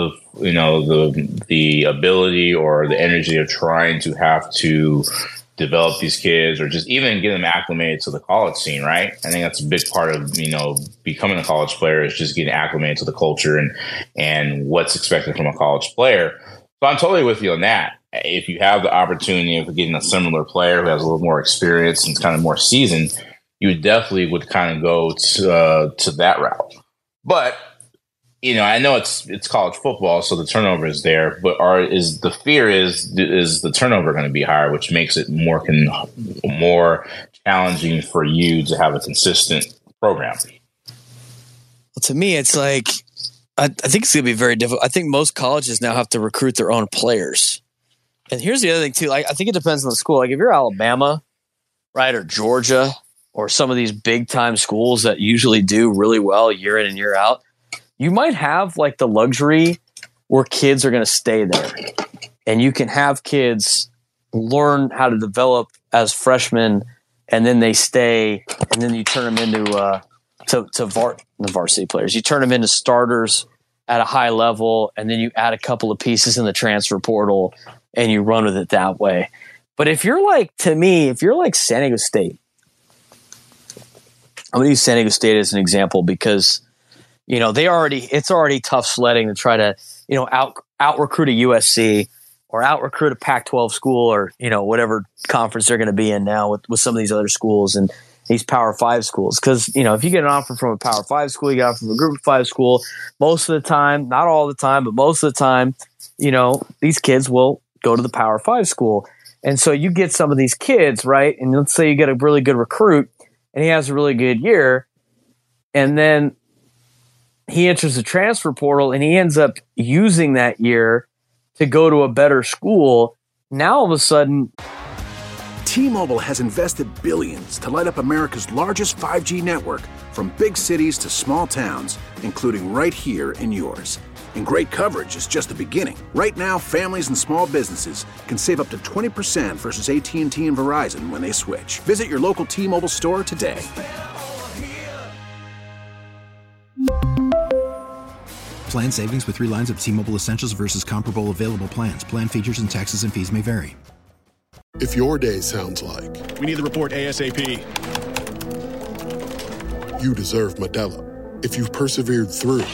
the ability or the energy of trying to have to develop these kids or just even get them acclimated to the college scene, right? I think that's a big part of, becoming a college player is just getting acclimated to the culture and what's expected from a college player. So I'm totally with you on that. If you have the opportunity of getting a similar player who has a little more experience and kind of more seasoned, you definitely would kind of go to that route. But I know it's college football, so the turnover is there. But is the turnover going to be higher, which makes it more challenging for you to have a consistent program? Well, to me, it's like I think it's going to be very difficult. I think most colleges now have to recruit their own players. And here's the other thing too. Like, I think it depends on the school. Like if you're Alabama, right, or Georgia, or some of these big time schools that usually do really well year in and year out, you might have like the luxury where kids are going to stay there, and you can have kids learn how to develop as freshmen, and then they stay, and then you turn them into the varsity players. You turn them into starters at a high level, and then you add a couple of pieces in the transfer portal, and you run with it that way. But if you're like San Diego State, I'm going to use San Diego State as an example because it's already tough sledding to try to out recruit a USC or out recruit a Pac-12 school or whatever conference they're going to be in now with some of these other schools and these Power 5 schools. Because if you get an offer from a Power 5 school, you get an offer from a Group of 5 school. Most of the time, not all the time, but most of the time, these kids will go to the Power 5 school, and so you get some of these kids, right? And let's say you get a really good recruit, and he has a really good year, and then he enters the transfer portal and he ends up using that year to go to a better school. Now all of a sudden, T-Mobile has invested billions to light up America's largest 5G network, from big cities to small towns, including right here in yours. And great coverage is just the beginning. Right now, families and small businesses can save up to 20% versus AT&T and Verizon when they switch. Visit your local T-Mobile store today. Plan savings with 3 lines of T-Mobile Essentials versus comparable available plans. Plan features and taxes and fees may vary. If your day sounds like, we need the report ASAP, you deserve Modelo. If you've persevered through,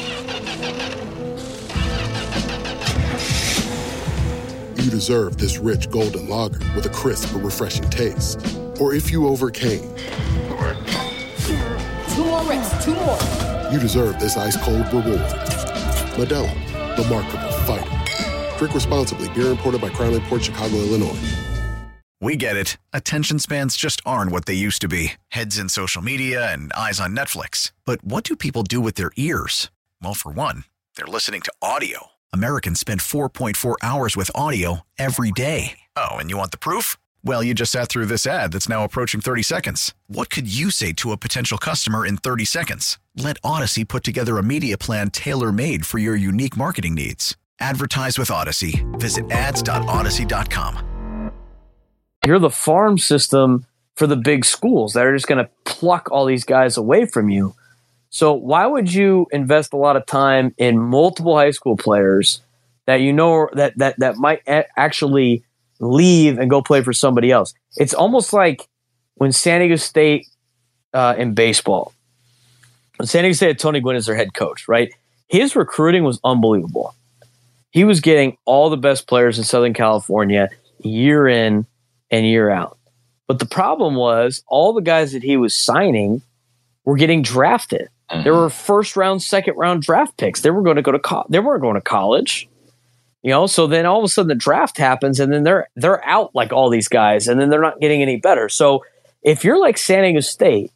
you deserve this rich golden lager with a crisp but refreshing taste. Or if you overcame, 2 more reps, 2 more. You deserve this ice-cold reward. Modelo, the Markable Fighter. Drink responsibly. Beer imported by Crown Imports, Chicago, Illinois. We get it. Attention spans just aren't what they used to be. Heads in social media and eyes on Netflix. But what do people do with their ears? Well, for one, they're listening to audio. Americans spend 4.4 hours with audio every day. Oh, and you want the proof? Well, you just sat through this ad that's now approaching 30 seconds. What could you say to a potential customer in 30 seconds? Let Odyssey put together a media plan tailor-made for your unique marketing needs. Advertise with Odyssey. Visit ads.odyssey.com. You're the farm system for the big schools that are just going to pluck all these guys away from you. So why would you invest a lot of time in multiple high school players that you know that might actually leave and go play for somebody else? It's almost like when San Diego State in baseball, when San Diego State had Tony Gwynn as their head coach, right? His recruiting was unbelievable. He was getting all the best players in Southern California year in and year out. But the problem was all the guys that he was signing were getting drafted. There were first round, second round draft picks. They were going to go to they weren't going to college. So then all of a sudden the draft happens and then they're out like all these guys and then they're not getting any better. So if you're like San Diego State,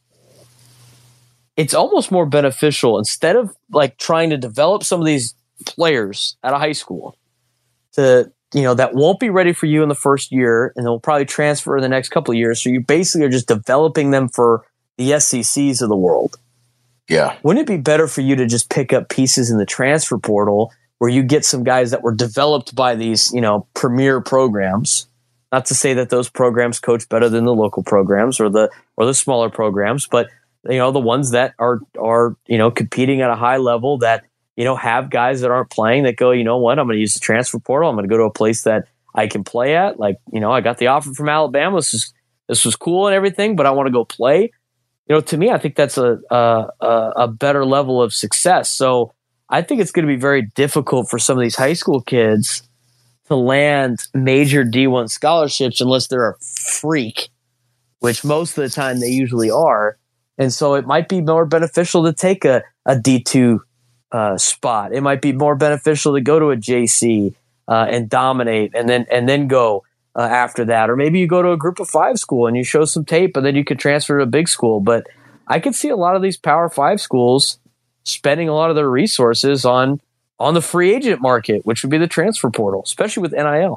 it's almost more beneficial instead of like trying to develop some of these players out of high school to, that won't be ready for you in the first year and they'll probably transfer in the next couple of years. So you basically are just developing them for the SECs of the world. Yeah. Wouldn't it be better for you to just pick up pieces in the transfer portal where you get some guys that were developed by these, premier programs? Not to say that those programs coach better than the local programs or the smaller programs, but the ones that are competing at a high level that have guys that aren't playing that go, you know what, I'm going to use the transfer portal. I'm going to go to a place that I can play at. Like, I got the offer from Alabama. This was cool and everything, but I want to go play. To me, I think that's a better level of success. So I think it's going to be very difficult for some of these high school kids to land major D1 scholarships unless they're a freak, which most of the time they usually are. And so it might be more beneficial to take a D2 spot. It might be more beneficial to go to a JC and dominate and then go after that. Or maybe you go to a group of 5 school and you show some tape and then you could transfer to a big school. But I could see a lot of these Power 5 schools spending a lot of their resources on the free agent market, which would be the transfer portal, especially with NIL.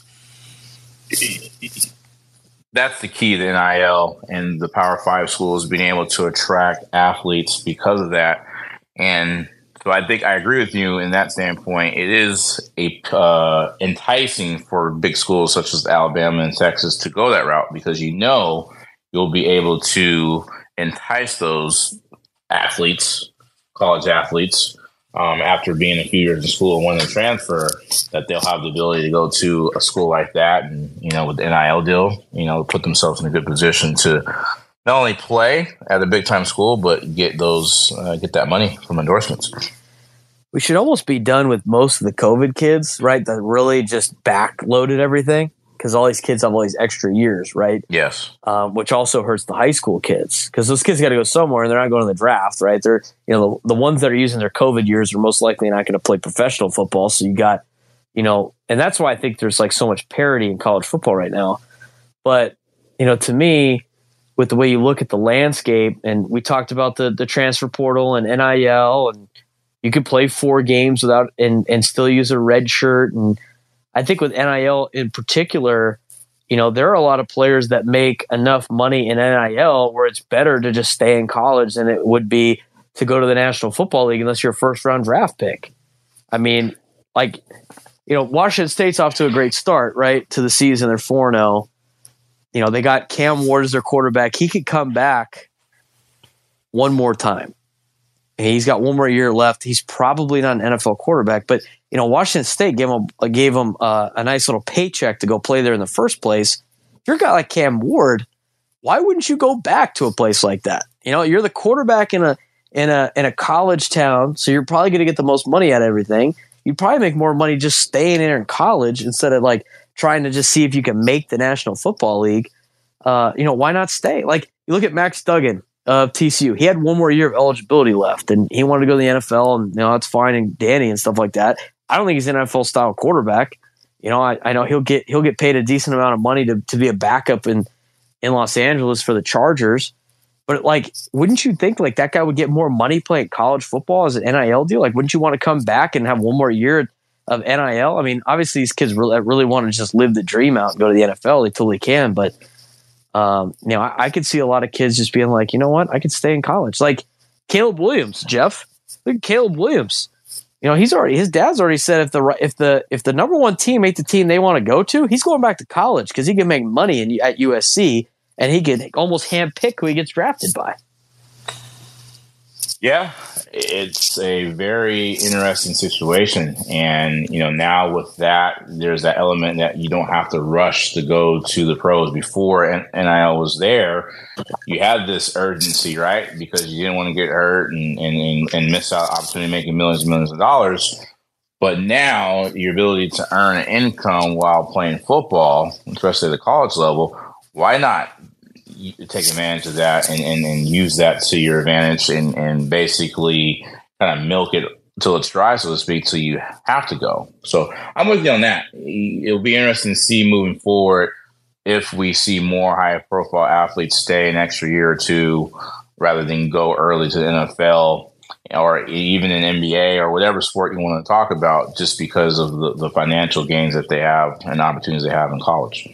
That's the key to NIL and the Power 5 schools being able to attract athletes because of that. And so I think I agree with you in that standpoint. It is enticing for big schools such as Alabama and Texas to go that route because you'll be able to entice those athletes, college athletes, after being a few years in school and wanting to transfer, that they'll have the ability to go to a school like that and, with the NIL deal, put themselves in a good position to not only play at a big time school, but get that money from endorsements. We should almost be done with most of the COVID kids, right? That really just backloaded everything because all these kids have all these extra years, right? Yes. Which also hurts the high school kids because those kids got to go somewhere and they're not going to the draft, right? They're, the ones that are using their COVID years are most likely not going to play professional football. So you got, and that's why I think there's like so much parity in college football right now. But, to me, with the way you look at the landscape, and we talked about the transfer portal and NIL, and you could play 4 games without and still use a red shirt. And I think with NIL in particular, there are a lot of players that make enough money in NIL where it's better to just stay in college than it would be to go to the National Football League unless you're a first-round draft pick. I mean, Washington State's off to a great start, right, to the season. They're 4-0. They got Cam Ward as their quarterback. He could come back one more time. And he's got one more year left. He's probably not an NFL quarterback, but Washington State gave him a nice little paycheck to go play there in the first place. If you're a guy like Cam Ward, why wouldn't you go back to a place like that? You're the quarterback in a college town, so you're probably going to get the most money out of everything. You'd probably make more money just staying there in college instead of like trying to just see if you can make the National Football League. Why not stay? Like you look at Max Duggan of TCU. He had one more year of eligibility left, and he wanted to go to the NFL, and that's fine, and Danny and stuff like that. I don't think he's an NFL style quarterback. I know he'll get paid a decent amount of money to be a backup in Los Angeles for the Chargers. But wouldn't you think that guy would get more money playing college football as an NIL deal? Wouldn't you want to come back and have one more year of NIL. I mean, obviously these kids really want to just live the dream out and go to the NFL. They totally can. But, I could see a lot of kids just being like, you know what? I could stay in college. Like Caleb Williams, Jeff. Look at Caleb Williams. His dad's already said if the number one team ain't the team they want to go to, he's going back to college because he can make money at USC and he can almost handpick who he gets drafted by. Yeah, it's a very interesting situation. And, now with that, there's that element that you don't have to rush to go to the pros. Before NIL was there, you had this urgency, right? Because you didn't want to get hurt and miss out opportunity making millions and millions of dollars. But now your ability to earn an income while playing football, especially at the college level, why not take advantage of that and use that to your advantage and basically kind of milk it till it's dry, so to speak, till you have to go. So I'm with you on that. It'll be interesting to see moving forward if we see more high-profile athletes stay an extra year or two rather than go early to the NFL or even in NBA or whatever sport you want to talk about, just because of the financial gains that they have and opportunities they have in college.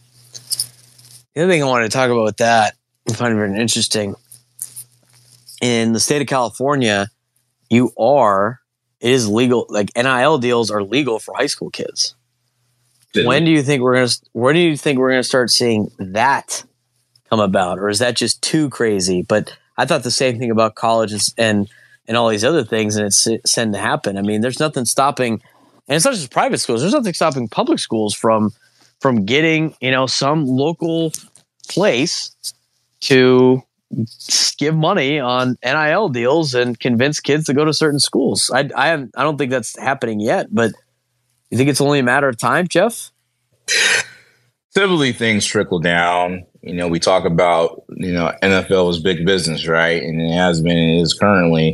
The other thing I wanted to talk about with that, I find it very interesting. In the state of California, it is legal. Like NIL deals are legal for high school kids. When do you think we're gonna start seeing that come about, or is that just too crazy? But I thought the same thing about colleges and all these other things, and it's sent to happen. I mean, there's nothing stopping, and it's not just private schools. There's nothing stopping public schools from getting, some local place to give money on NIL deals and convince kids to go to certain schools. I don't think that's happening yet, but you think it's only a matter of time, Jeff? Typically things trickle down. We talk about, NFL is big business, right? And it has been, it is currently.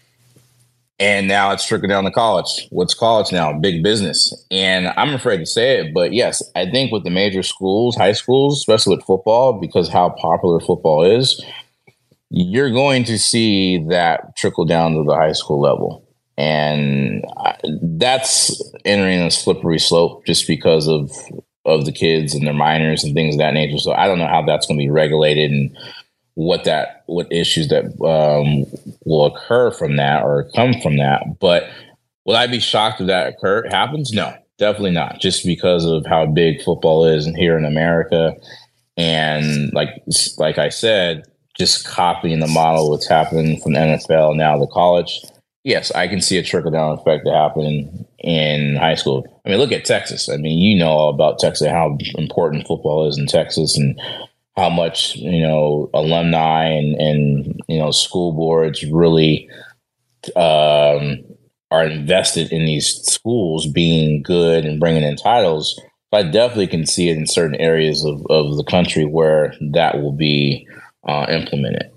And now it's trickled down to college. What's college now? Big business. And I'm afraid to say it, but yes, I think with the major schools, high schools, especially with football, because how popular football is, you're going to see that trickle down to the high school level. And that's entering a slippery slope just because of the kids and their minors and things of that nature. So I don't know how that's going to be regulated and what issues that will occur from that or come from that. But will I be shocked if that happens? No, definitely not. Just because of how big football is here in America. And like I said, just copying the model what's happening from the NFL now to college. Yes, I can see a trickle-down effect to happen in high school. I mean, look at Texas. I mean, all about Texas, how important football is in Texas and how much, alumni and school boards really are invested in these schools being good and bringing in titles. I definitely can see it in certain areas of the country where that will be implemented.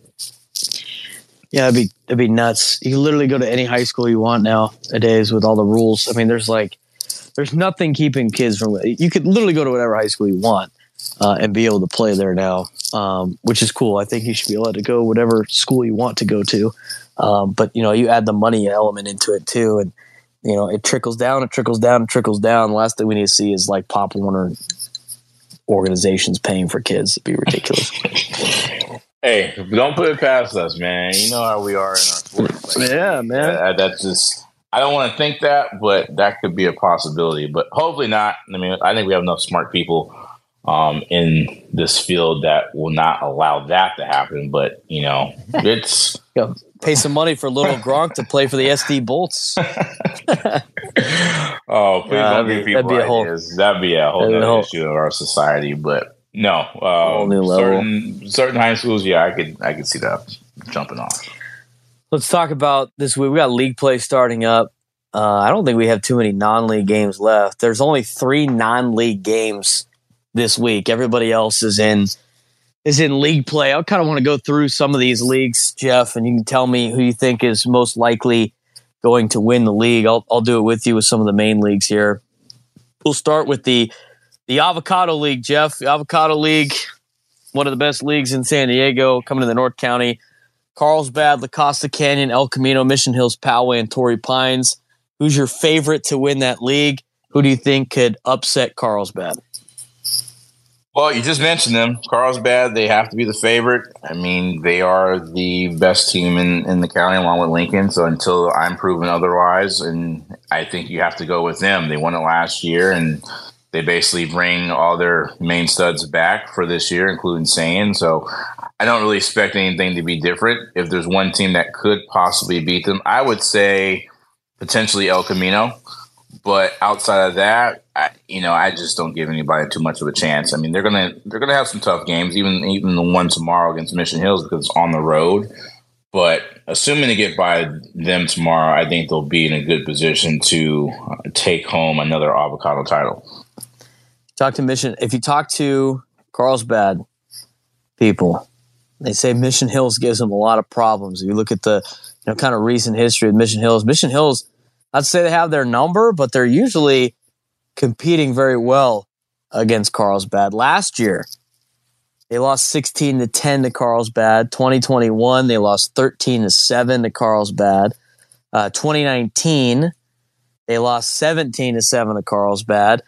Yeah, it'd be nuts. You can literally go to any high school you want nowadays with all the rules. I mean, there's nothing keeping kids from. You could literally go to whatever high school you want and be able to play there now, which is cool. I think you should be allowed to go whatever school you want to go to. But you add the money element into it too, and it trickles down, it trickles down, it trickles down. The last thing we need to see is like Pop Warner organizations paying for kids. It'd be ridiculous. Hey, don't put it past us, man. You know how we are in our sports. Yeah, man. That's just, I don't want to think that, but that could be a possibility. But hopefully not. I mean, I think we have enough smart people in this field that will not allow that to happen. But, it's... Pay some money for little Gronk to play for the SD Bolts. Oh, please don't give people ideas. That'd be a whole other issue of our society. But no, certain high schools, yeah, I could see that jumping off. Let's talk about this week. We got league play starting up. I don't think we have too many non-league games left. There's only 3 non-league games this week. Everybody else is in league play. I kind of want to go through some of these leagues, Jeff, and you can tell me who you think is most likely going to win the league. I'll do it with you with some of the main leagues here. We'll start with the Avocado League, Jeff. The Avocado League, one of the best leagues in San Diego, coming to the North County. Carlsbad, La Costa Canyon, El Camino, Mission Hills, Poway, and Torrey Pines. Who's your favorite to win that league? Who do you think could upset Carlsbad? Well, you just mentioned them. Carlsbad, they have to be the favorite. I mean, they are the best team in the county along with Lincoln. So until I'm proven otherwise, and I think you have to go with them. They won it last year, and they basically bring all their main studs back for this year, including Sayin. So I don't really expect anything to be different. If there's one team that could possibly beat them, I would say potentially El Camino. But outside of that, I just don't give anybody too much of a chance. I mean, they're gonna have some tough games, even the one tomorrow against Mission Hills because it's on the road. But assuming they get by them tomorrow, I think they'll be in a good position to take home another avocado title. Talk to Mission. If you talk to Carlsbad people, they say Mission Hills gives them a lot of problems. If you look at the kind of recent history of Mission Hills, I'd say they have their number, but they're usually competing very well against Carlsbad. Last year, they lost 16-10 to Carlsbad. 2021, they lost 13-7 to Carlsbad. 2019, they lost 17-7 to Carlsbad.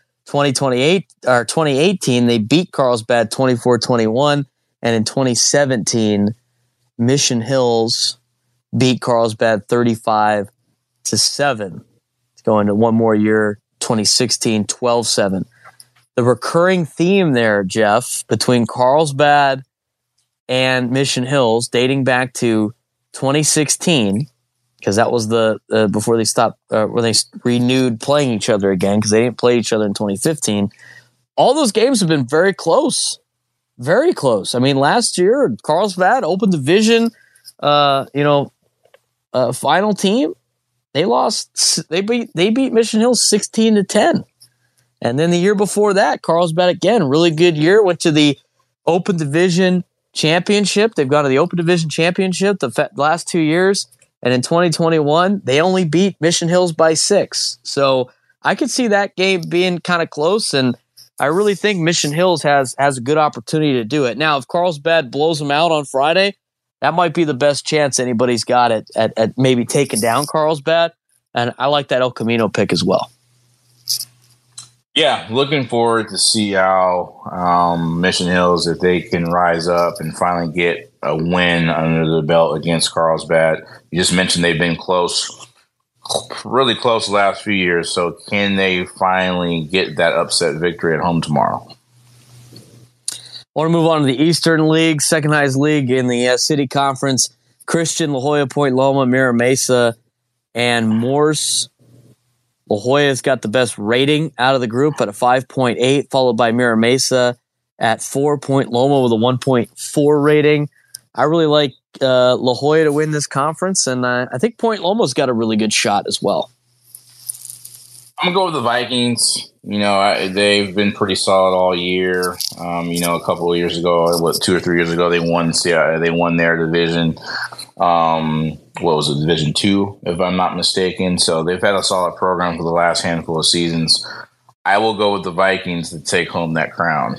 2018, they beat Carlsbad 24-21, and in 2017, Mission Hills beat Carlsbad 35-7. It's going to one more year, 2016, 12-7. The recurring theme there, Jeff, between Carlsbad and Mission Hills, dating back to 2016, because that was the before they stopped, when they renewed playing each other again, because they didn't play each other in 2015. All those games have been very close, very close. I mean, last year, Carlsbad, Open Division, final team. They beat Mission Hills 16-10. And then the year before that, Carlsbad again, really good year, went to the Open Division Championship. They've gone to the Open Division Championship the last 2 years. And in 2021, they only beat Mission Hills by 6. So I could see that game being kind of close, and I really think Mission Hills has a good opportunity to do it. Now, if Carlsbad blows them out on Friday, that might be the best chance anybody's got at maybe taking down Carlsbad. And I like that El Camino pick as well. Yeah, looking forward to see how Mission Hills, if they can rise up and finally get a win under the belt against Carlsbad. You just mentioned they've been close, really close the last few years. So can they finally get that upset victory at home tomorrow? I want to move on to the Eastern League, second highest league in the City Conference. Christian, La Jolla, Point Loma, Mira Mesa, and Morse. La Jolla's got the best rating out of the group at a 5.8, followed by Mira Mesa at 4. Point Loma with a 1.4 rating. I really like La Jolla to win this conference, and I think Point Loma's got a really good shot as well. I'm going to go with the Vikings. They've been pretty solid all year. A couple of years ago, 2 or 3 years ago, they won their division. What was it, Division 2, if I'm not mistaken. So they've had a solid program for the last handful of seasons. I will go with the Vikings to take home that crown.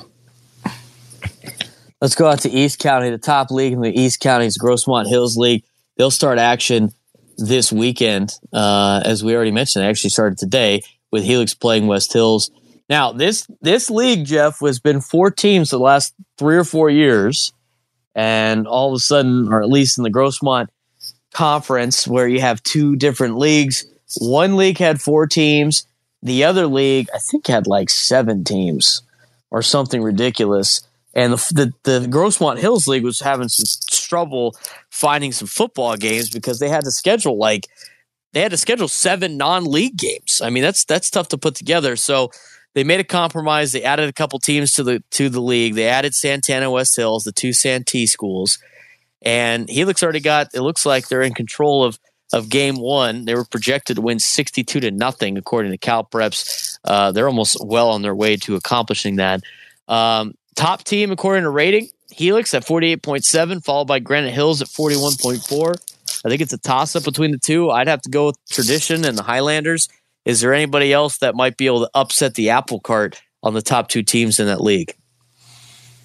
Let's go out to East County, the top league in the East County is Grossmont Hills League. They'll start action this weekend. As we already mentioned, they actually started today with Helix playing West Hills. Now, this league, Jeff, has been 4 teams the last 3 or 4 years. And all of a sudden, or at least in the Grossmont Conference, where you have 2 different leagues, one league had 4 teams. The other league, I think, had like 7 teams or something ridiculous. And the Grossmont Hills League was having some trouble finding some football games because they had to schedule 7 non-league games. I mean, that's tough to put together. So they made a compromise. They added a couple teams to the league. They added Santana West Hills, the 2 Santee schools. And Helix already it looks like they're in control of game 1. They were projected to win 62-0 according to CalPreps. They're almost well on their way to accomplishing that. Top team according to rating, Helix at 48.7, followed by Granite Hills at 41.4. I think it's a toss-up between the 2. I'd have to go with Tradition and the Highlanders. Is there anybody else that might be able to upset the apple cart on the top 2 teams in that league?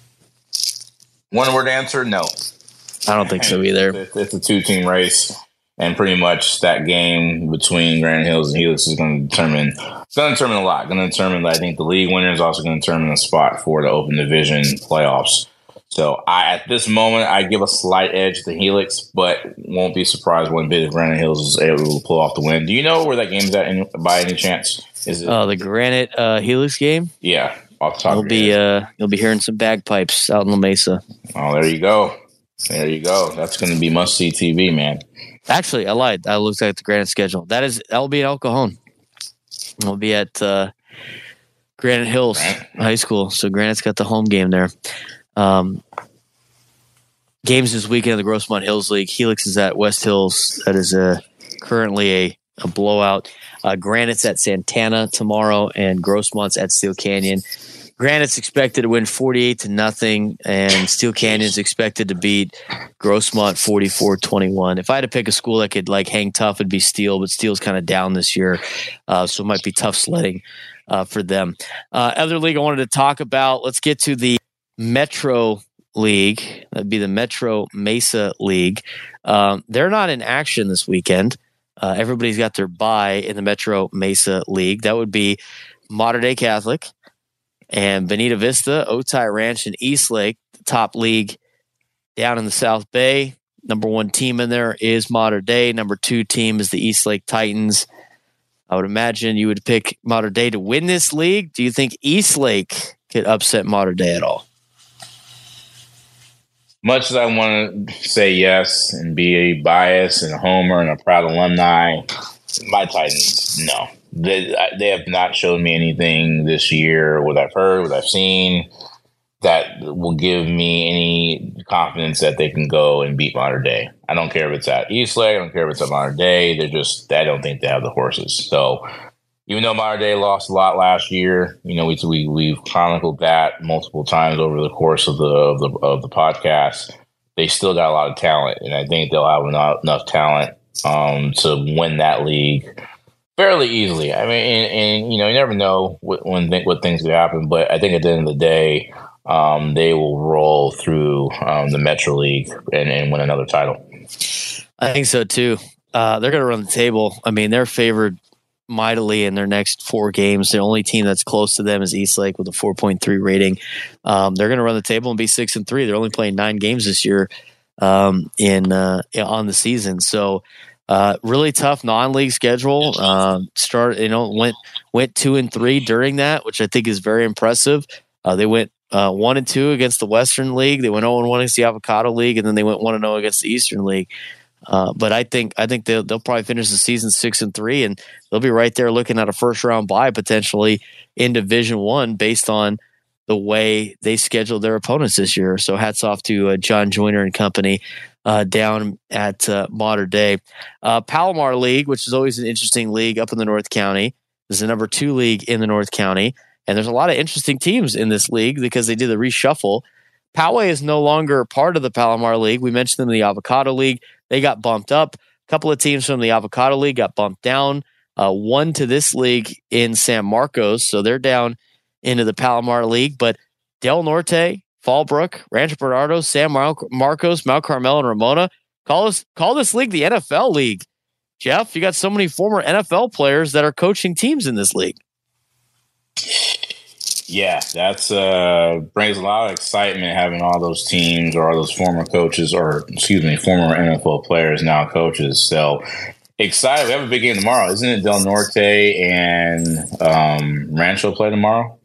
One-word answer, no. I don't think so either. It's a 2-team race. And pretty much that game between Granite Hills and Helix is going to determine a lot. Going to determine, I think, the league winner is also going to determine the spot for the Open Division playoffs. So at this moment, I give a slight edge to Helix, but won't be surprised one bit if Granite Hills is able to pull off the win. Do you know where that game's at by any chance? Is it the Granite Helix game? Yeah, off the top of your head. You'll be hearing some bagpipes out in La Mesa. Oh, there you go. That's going to be must-see TV, man. Actually, I lied. I looked at the Granite schedule. That will be in El Cajon. We'll be at Granite Hills High School. So Granite's got the home game there. Games this weekend in the Grossmont Hills League. Helix is at West Hills. That is currently a blowout. Granite's at Santana tomorrow, and Grossmont's at Steel Canyon. Granite's expected to win 48-0, and Steel Canyon's expected to beat Grossmont 44-21. If I had to pick a school that could hang tough, it'd be Steel, but Steel's kind of down this year, so it might be tough sledding for them. Other league I wanted to talk about, let's get to the Metro League. That'd be the Metro Mesa League. They're not in action this weekend. Everybody's got their bye in the Metro Mesa League. That would be Mater Dei Catholic and Bonita Vista, Otay Ranch, and Eastlake, the top league down in the South Bay. Number 1 team in there is Mater Dei. Number 2 team is the Eastlake Titans. I would imagine you would pick Mater Dei to win this league. Do you think Eastlake could upset Mater Dei at all? Much as I want to say yes and be a bias and a homer and a proud alumni, my Titans, no. They have not shown me anything this year, what I've heard, what I've seen, that will give me any confidence that they can go and beat Mater Dei. I don't care if it's at Eastlake. I don't care if it's at Mater Dei. I don't think they have the horses. So even though Mater Dei lost a lot last year, we've chronicled that multiple times over the course of the podcast. They still got a lot of talent, and I think they'll have enough talent to win that league fairly easily. I mean, and you never know what things could happen, but I think at the end of the day, they will roll through the Metro League and win another title. I think so too. They're going to run the table. I mean, they're favored mightily in their next 4 games. The only team that's close to them is Eastlake with a 4.3 rating. They're going to run the table and be 6-3. They're only playing 9 games this year on the season. So really tough non-league schedule. Went 2-3 during that, which I think is very impressive. They went 1-2 against the Western League. They went 0-1 against the Avocado League, and then they went 1-0 against the Eastern League. But I think they'll probably finish the season 6-3, and they'll be right there looking at a first round bye potentially in Division I based on the way they scheduled their opponents this year. So hats off to John Joyner and company down at Mater Dei. Palomar League, which is always an interesting league up in the North County, is the number 2 league in the North County, and there's a lot of interesting teams in this league because they did the reshuffle. Poway is no longer part of the Palomar League. We mentioned them in the Avocado League. They got bumped up. A couple of teams from the Avocado League got bumped down. One to this league in San Marcos, so they're down into the Palomar League. But Del Norte, Fallbrook, Rancho Bernardo, San Marcos, Mount Carmel, and Ramona call this league the NFL League. Jeff, you got so many former NFL players that are coaching teams in this league. Yeah, that's brings a lot of excitement having all those teams or all those former coaches former NFL players now coaches. So excited. We have a big game tomorrow. Isn't it Del Norte and Rancho play tomorrow?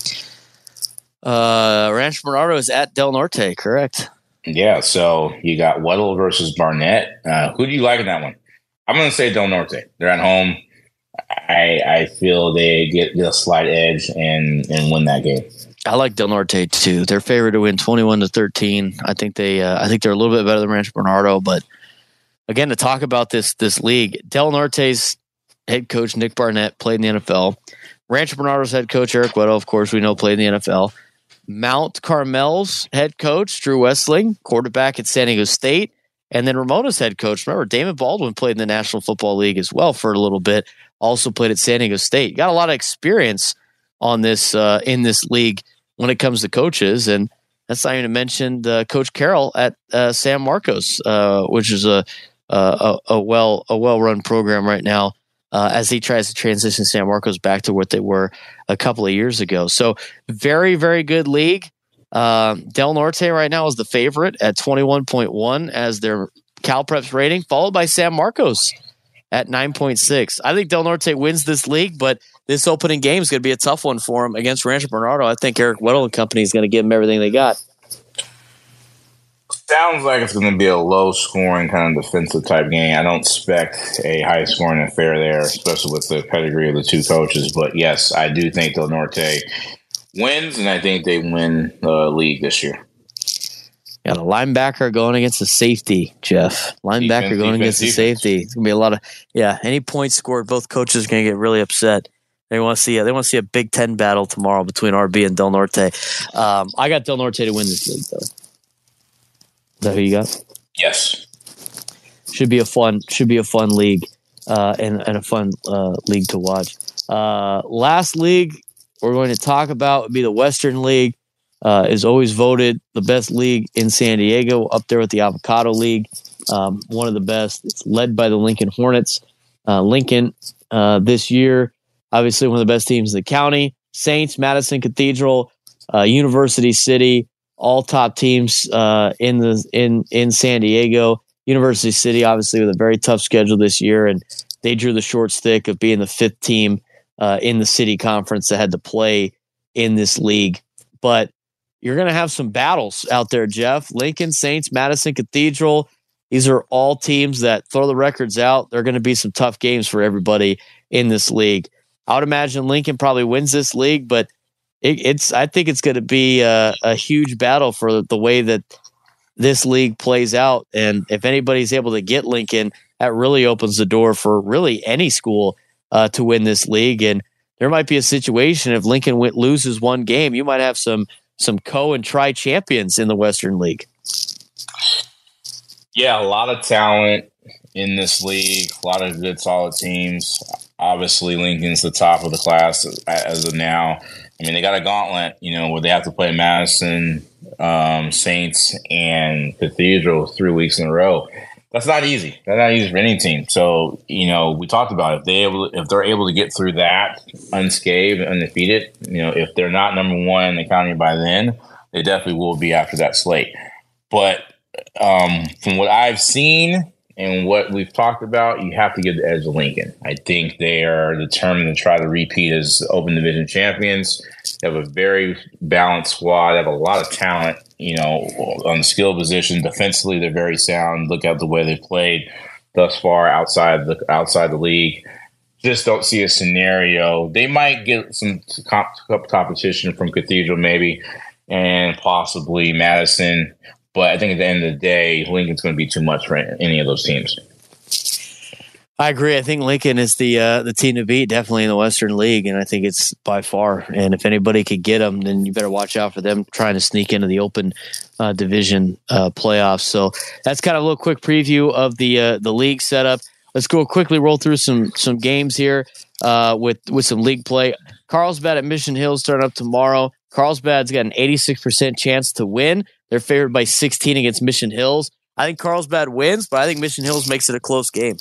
Rancho Bernardo is at Del Norte, correct? Yeah, so you got Weddle versus Barnett. Who do you like in that one? I'm going to say Del Norte. They're at home. I feel they get a slight edge and win that game. I like Del Norte too. They're favored to win 21-13. I think they're a little bit better than Rancho Bernardo. But again, to talk about this league, Del Norte's head coach Nick Barnett played in the NFL. Rancho Bernardo's head coach Eric Weddle, of course, we know played in the NFL. Mount Carmel's head coach Drew Westling, quarterback at San Diego State, and then Ramona's head coach. Remember, Damon Baldwin played in the National Football League as well for a little bit. Also played at San Diego State. Got a lot of experience on this in this league when it comes to coaches, and that's not even to mention Coach Carroll at San Marcos, which is a a well-run program right now as he tries to transition San Marcos back to what they were a couple of years ago. So very, very good league. Del Norte right now is the favorite at 21.1 as their CalPreps rating, followed by San Marcos at 9.6. I think Del Norte wins this league, but this opening game is going to be a tough one for him against Rancho Bernardo. I think Eric Weddle and company is going to give them everything they got. Sounds like it's going to be a low-scoring kind of defensive type game. I don't expect a high-scoring affair there, especially with the pedigree of the two coaches. But yes, I do think Del Norte wins, and I think they win the league this year. Got a linebacker going against a safety, Jeff. Linebacker going against a safety. It's gonna be a lot of any points scored, both coaches are gonna get really upset. They want to see a Big Ten battle tomorrow between RB and Del Norte. I got Del Norte to win this league, though. Is that who you got? Yes. Should be a fun league, and a fun league to watch. Last league we're going to talk about would be the Western League. Is always voted the best league in San Diego, up there with the Avocado League. One of the best. It's led by the Lincoln Hornets. Lincoln this year, obviously one of the best teams in the county. Saints, Madison Cathedral, University City, all top teams in San Diego. University City, obviously, with a very tough schedule this year, and they drew the short stick of being the fifth team in the city conference that had to play in this league. But you're going to have some battles out there, Jeff. Lincoln, Saints, Madison Cathedral. These are all teams that throw the records out. There are going to be some tough games for everybody in this league. I would imagine Lincoln probably wins this league, but I think it's going to be a huge battle for the way that this league plays out. And if anybody's able to get Lincoln, that really opens the door for really any school to win this league. And there might be a situation if Lincoln loses one game, you might have some co and tri champions in the Western League. Yeah, a lot of talent in this league, a lot of good, solid teams. Obviously, Lincoln's the top of the class as of now. I mean, they got a gauntlet, where they have to play Madison, Saints, and Cathedral 3 weeks in a row. That's not easy. That's not easy for any team. So, we talked about it. If they're able to get through that unscathed, undefeated, if they're not number one in the county by then, they definitely will be after that slate. But from what I've seen and what we've talked about, you have to give the edge to Lincoln. I think they are determined to try to repeat as Open Division champions. They have a very balanced squad. They have a lot of talent, on the skill position. Defensively, they're very sound. Look at the way they played thus far outside the league. Just don't see a scenario. They might get some competition from Cathedral maybe, and possibly Madison. But I think at the end of the day, Lincoln's going to be too much for any of those teams. I agree. I think Lincoln is the team to beat, definitely in the Western League, and I think it's by far. And if anybody could get them, then you better watch out for them trying to sneak into the Open Division playoffs. So that's kind of a little quick preview of the league setup. Let's go quickly roll through some games here with some league play. Carlsbad at Mission Hills starting up tomorrow. Carlsbad's got an 86% chance to win. They're favored by 16 against Mission Hills. I think Carlsbad wins, but I think Mission Hills makes it a close game.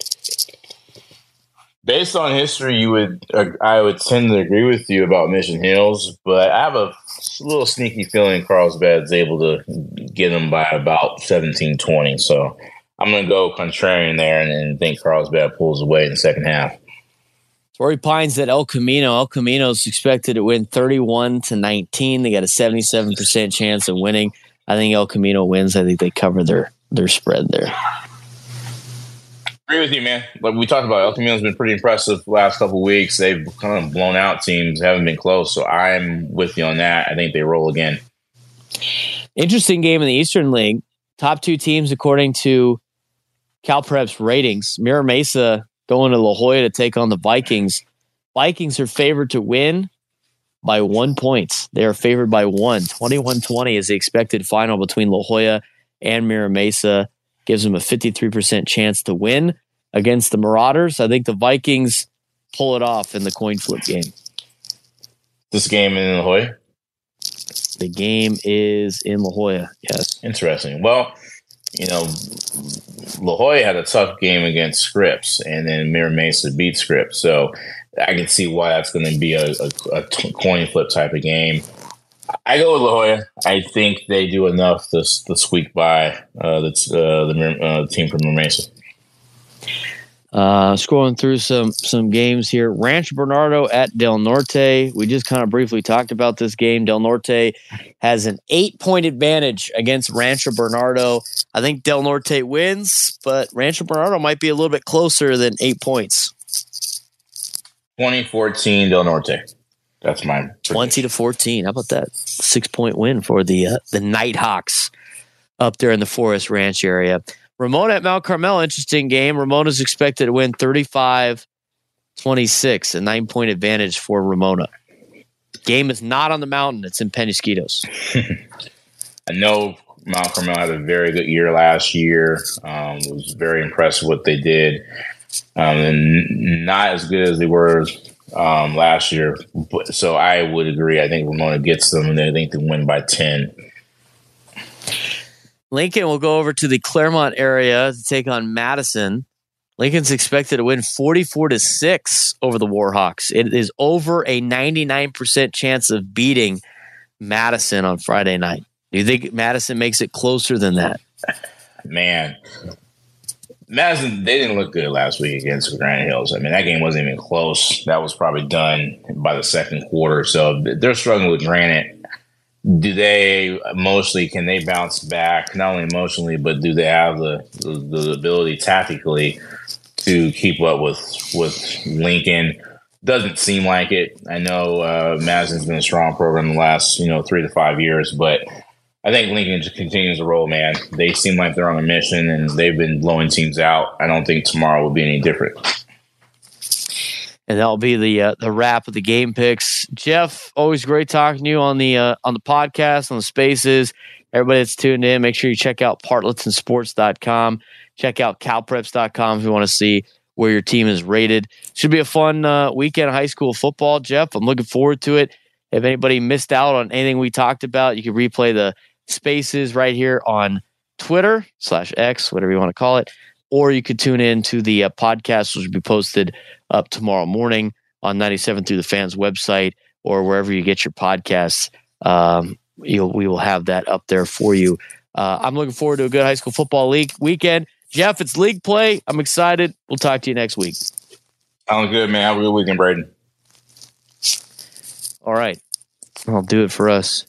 Based on history, I would tend to agree with you about Mission Hills, but I have a little sneaky feeling Carlsbad's able to get them by about 17-20. So I'm going to go contrarian there and think Carlsbad pulls away in the second half. Torrey Pines at El Camino. El Camino's expected to win 31-19. They got a 77% chance of winning. I think El Camino wins. I think they cover their spread there. Agree with you, man. Like we talked about, El Camino's been pretty impressive the last couple of weeks. They've kind of blown out teams, haven't been close. So I'm with you on that. I think they roll again. Interesting game in the Eastern League. Top two teams according to CalPreps ratings. Mira Mesa going to La Jolla to take on the Vikings. Vikings are favored to win by 1 point. They are favored by 1. 21-20 is the expected final between La Jolla and Mira Mesa. Gives them a 53% chance to win against the Marauders. I think the Vikings pull it off in the coin flip game. This game in La Jolla? The game is in La Jolla, yes. Interesting. Well, La Jolla had a tough game against Scripps, and then Mira Mesa beat Scripps. So I can see why that's going to be a coin flip type of game. I go with La Jolla. I think they do enough to squeak by the team from Mira Mesa. Scrolling through some games here. Rancho Bernardo at Del Norte. We just kind of briefly talked about this game. Del Norte has an 8-point advantage against Rancho Bernardo. I think Del Norte wins, but Rancho Bernardo might be a little bit closer than 8 points. 2014 Del Norte. That's mine. 20-14. How about that? 6-point win for the Nighthawks up there in the Forest Ranch area. Ramona at Mount Carmel, interesting game. Ramona's expected to win 35-26, a 9-point advantage for Ramona. Game is not on the mountain. It's in Penasquitos. I know Mount Carmel had a very good year last year. Was very impressed with what they did. And not as good as they were last year. So I would agree. I think Ramona gets them, and I think they win by 10. Lincoln will go over to the Claremont area to take on Madison. Lincoln's expected to win 44-6 over the Warhawks. It is over a 99% chance of beating Madison on Friday night. Do you think Madison makes it closer than that? Man, Madison, they didn't look good last week against Granite Hills. I mean, that game wasn't even close. That was probably done by the second quarter. So they're struggling with Granite. Can they bounce back, not only emotionally, but do they have the ability tactically to keep up with Lincoln? Doesn't seem like it. I know Madison's been a strong program the last 3 to 5 years, but I think Lincoln just continues to roll, man. They seem like they're on a mission, and they've been blowing teams out. I don't think tomorrow will be any different. And that'll be the wrap of the game picks. Jeff, always great talking to you on the podcast, on the spaces. Everybody that's tuned in, make sure you check out PartletsandSports.com. Check out CalPreps.com if you want to see where your team is rated. Should be a fun weekend of high school football, Jeff. I'm looking forward to it. If anybody missed out on anything we talked about, you can replay the spaces right here on Twitter /X, whatever you want to call it. Or you could tune in to the podcast, which will be posted up tomorrow morning on 97 Through the Fans website or wherever you get your podcasts. We will have that up there for you. I'm looking forward to a good high school football league weekend. Jeff, it's league play. I'm excited. We'll talk to you next week. Sounds good, man. Have a good weekend, Braden. All right. I'll do it for us.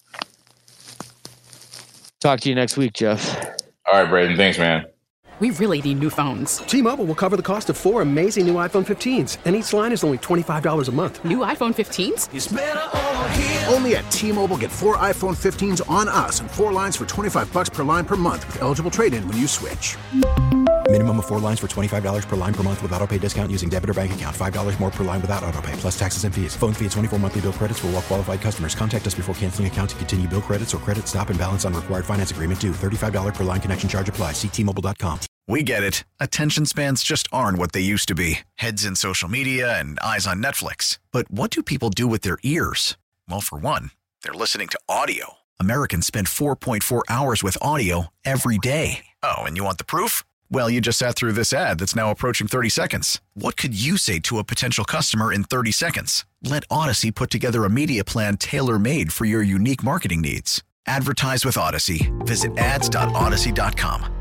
Talk to you next week, Jeff. All right, Braden. Thanks, man. We really need new phones. T-Mobile will cover the cost of 4 amazing new iPhone 15s, and each line is only $25 a month. New iPhone 15s? It's better over here. Only at T-Mobile, get 4 iPhone 15s on us and 4 lines for $25 per line per month with eligible trade-in when you switch. Minimum of 4 lines for $25 per line per month with autopay discount using debit or bank account. $5 more per line without autopay, plus taxes and fees. Phone fee at 24 monthly bill credits for well-qualified customers. Contact us before canceling account to continue bill credits or credit stop and balance on required finance agreement due. $35 per line connection charge applies. See T-Mobile.com. We get it. Attention spans just aren't what they used to be. Heads in social media and eyes on Netflix. But what do people do with their ears? Well, for one, they're listening to audio. Americans spend 4.4 hours with audio every day. Oh, and you want the proof? Well, you just sat through this ad that's now approaching 30 seconds. What could you say to a potential customer in 30 seconds? Let Odyssey put together a media plan tailor-made for your unique marketing needs. Advertise with Odyssey. Visit ads.odyssey.com.